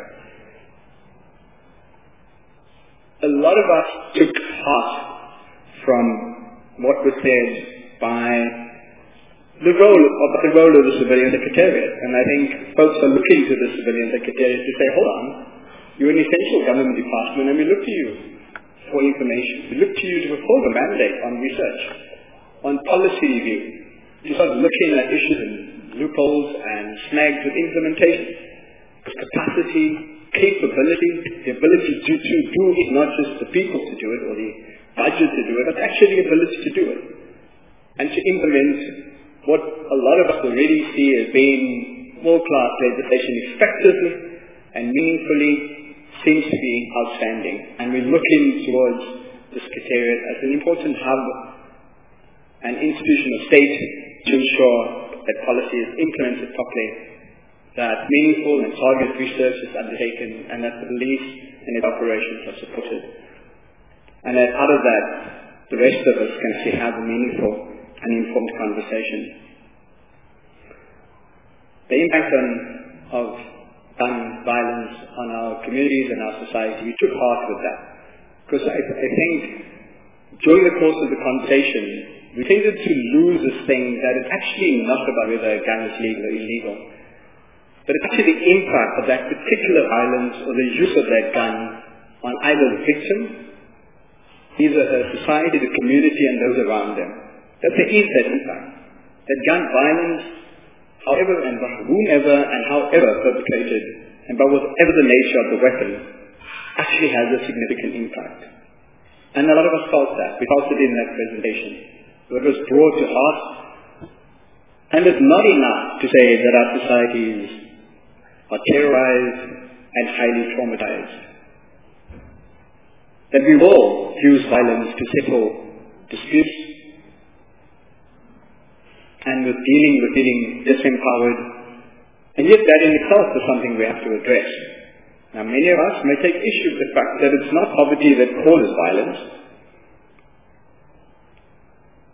A lot of us took heart from what was said by the role of the role of the Civilian Secretariat, and I think folks are looking to the Civilian Secretariat to say, hold on, you're an essential government department, and we look to you for information. We look to you to fulfill the mandate on research, on policy review, to start looking at issues and loopholes and snags with implementation. Because capacity, capability, the ability to, to do it, not just the people to do it or the budget to do it, but actually the ability to do it. And to implement what a lot of us already see as being world-class legislation effectively and meaningfully seems to be outstanding. And we're looking towards the Secretariat as an important hub, an institution of state to ensure that policy is implemented properly, that meaningful and targeted research is undertaken, and that the police and its operations are supported. And that out of that, the rest of us can actually have a meaningful and informed conversation. The impact on, of gun violence on our communities and our society, we took heart with that. Because I, I think during the course of the conversation, we tended to lose this thing that it's actually not about whether a gun is legal or illegal, but it's actually the impact of that particular violence or the use of that gun on either the victim, either her society, the community, and those around them. That there is that impact. That gun violence, however and by whomever and however perpetrated, and by whatever the nature of the weapon, actually has a significant impact. And a lot of us felt that. We felt it in that presentation. It was brought to heart. And it's not enough to say that our societies are terrorized and highly traumatized. That we will use violence to settle disputes, and with dealing with feeling disempowered, and yet that in itself is something we have to address. Now many of us may take issue with the fact that it's not poverty that causes violence.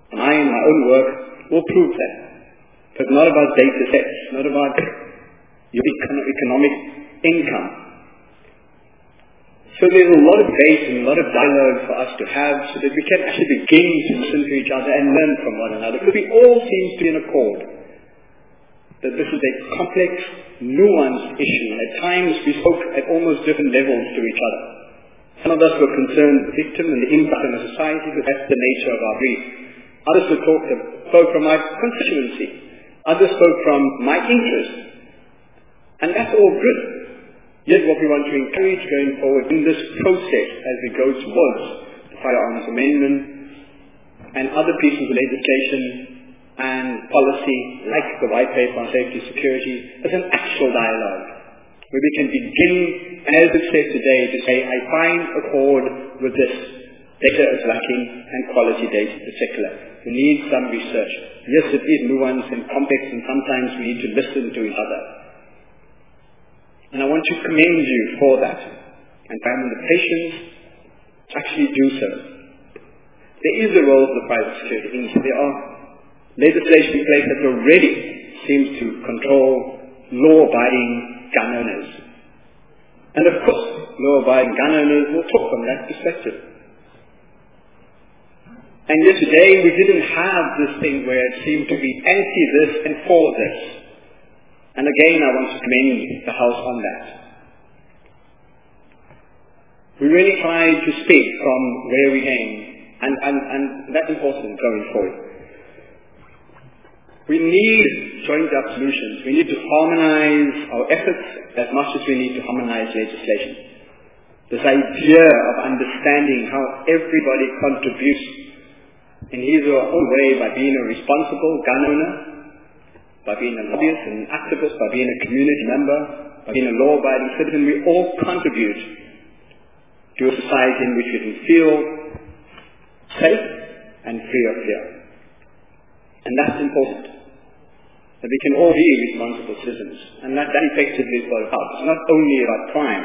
And I, in my own work, will prove that. It's not about data sets, not about your econ- economic income. So there's a lot of debate and a lot of dialogue for us to have so that we can actually begin to listen to each other and learn from one another. Because we all seem to be in accord that this is a complex, nuanced issue. And at times we spoke at almost different levels to each other. Some of us were concerned with the victim and the impact on the society, because that's the nature of our grief. Others were talk, spoke from my constituency. Others spoke from my interest. And that's all good. Yet what we want to encourage going forward in this process as we go towards the Firearms Amendment and other pieces of legislation and policy like the White Paper on Safety and Security is an actual dialogue where we can begin, as it says today, to say, I find accord with this. Data is lacking and quality data in particular. We need some research. Yes, it is nuanced and complex, and sometimes we need to listen to each other. And I want to commend you for that, and find the patience to actually do so. There is a role for the private security industry. There are legislation in place that already seems to control law-abiding gun owners. And of course, law-abiding gun owners will talk from that perspective. And yet today we didn't have this thing where it seemed to be anti-this and for this. And again, I want to commend the House on that. We really tried to speak from where we came, and, and, and that's important going forward. We need joined-up solutions. We need to harmonize our efforts as much as we need to harmonize legislation. This idea of understanding how everybody contributes in his or her own way by being a responsible gun owner, by being a lobbyist and an activist, by being a community member, by being a law-abiding citizen. We all contribute to a society in which we can feel safe and free of fear. And that's important. That we can all be responsible citizens. And that, that effectively is what it's about. It's not only about crime.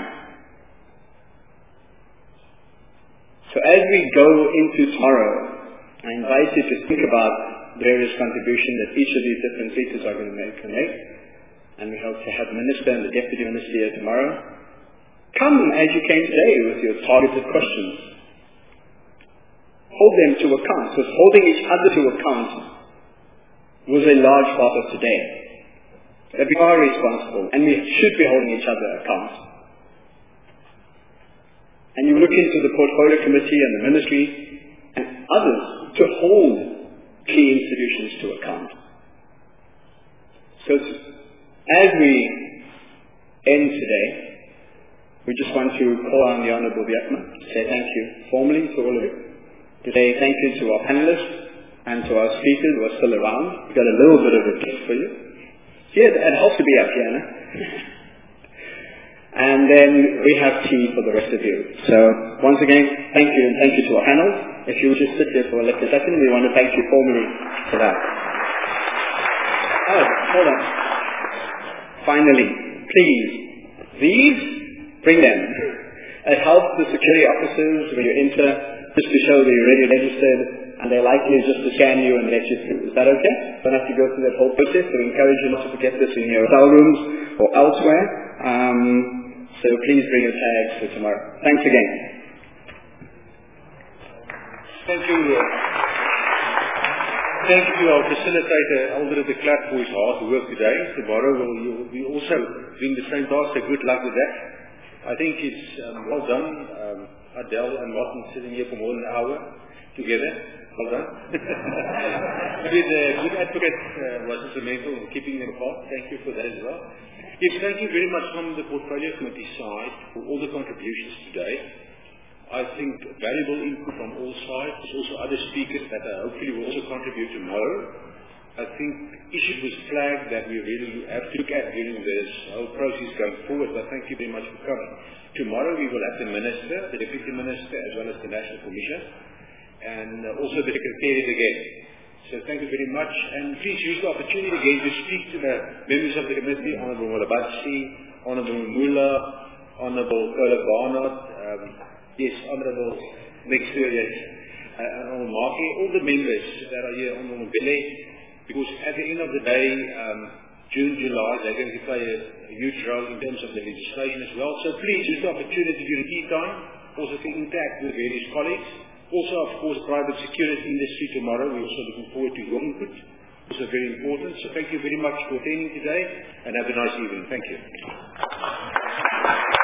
So as we go into tomorrow, I invite you to think about various contributions that each of these different speakers are going to make. make. And we hope to have the Minister and the Deputy Minister here tomorrow. Come as you came today with your targeted questions. Hold them to account, because holding each other to account was a large part of today. That we are responsible, and we should be holding each other account. And you look into the Portfolio Committee and the Ministry and others to hold key institutions to account. So as we end today, we just want to call on the Honourable Biakma to say thank you formally to all of you. To say thank you to our panelists and to our speakers who are still around. We've got a little bit of a gift for you. Yeah, it helps to be up here, no? And then we have tea for the rest of you. So once again, thank you and thank you to our panel. If you would just sit there for a little second, we want to thank you formally for that. Oh, hold on. Finally, please, these, bring them. It helps the security officers when you enter, just to show that you're already registered, and they're likely just to scan you and let you through. Is that okay? Don't have to go through that whole process. So we encourage you not to forget this in your hotel rooms or elsewhere. Um, so please bring your tags for tomorrow. Thanks again. Thank you. Thank you to our facilitator, Elder de Klerk, for his hard work today. Tomorrow we'll be also doing the same task, so good luck with that. I think it's um, well done. Um, Adele and Martin sitting here for more than an hour together. Well done. Good, uh, good advocate uh, was instrumental in keeping them apart. Thank you for that as well. Yes, thank you very much from the Portfolio Committee side for all the contributions today. I think valuable input from all sides. There's also other speakers that uh, hopefully will also contribute tomorrow. I think issues was flagged that we really have to look at during this whole process going forward, but thank you very much for coming. Tomorrow we will have the Minister, the Deputy Minister, as well as the National Commission, and uh, also the Secretariat again. So thank you very much, and please use the opportunity again to speak to the members of the committee, Honourable Molabatsi, Honourable Mula, Honourable Kola Barnard, um, yes, Honourable next year, yes. uh, on Markie, all the members that are here on Mbele, because at the end of the day, um, June, July, they're going to play a, a huge role in terms of the legislation as well. So please use the opportunity during tea time also to interact with various colleagues. Also, of course, private security industry tomorrow. We're also looking forward to your input. Also very important. So thank you very much for attending today and have a nice evening. Thank you.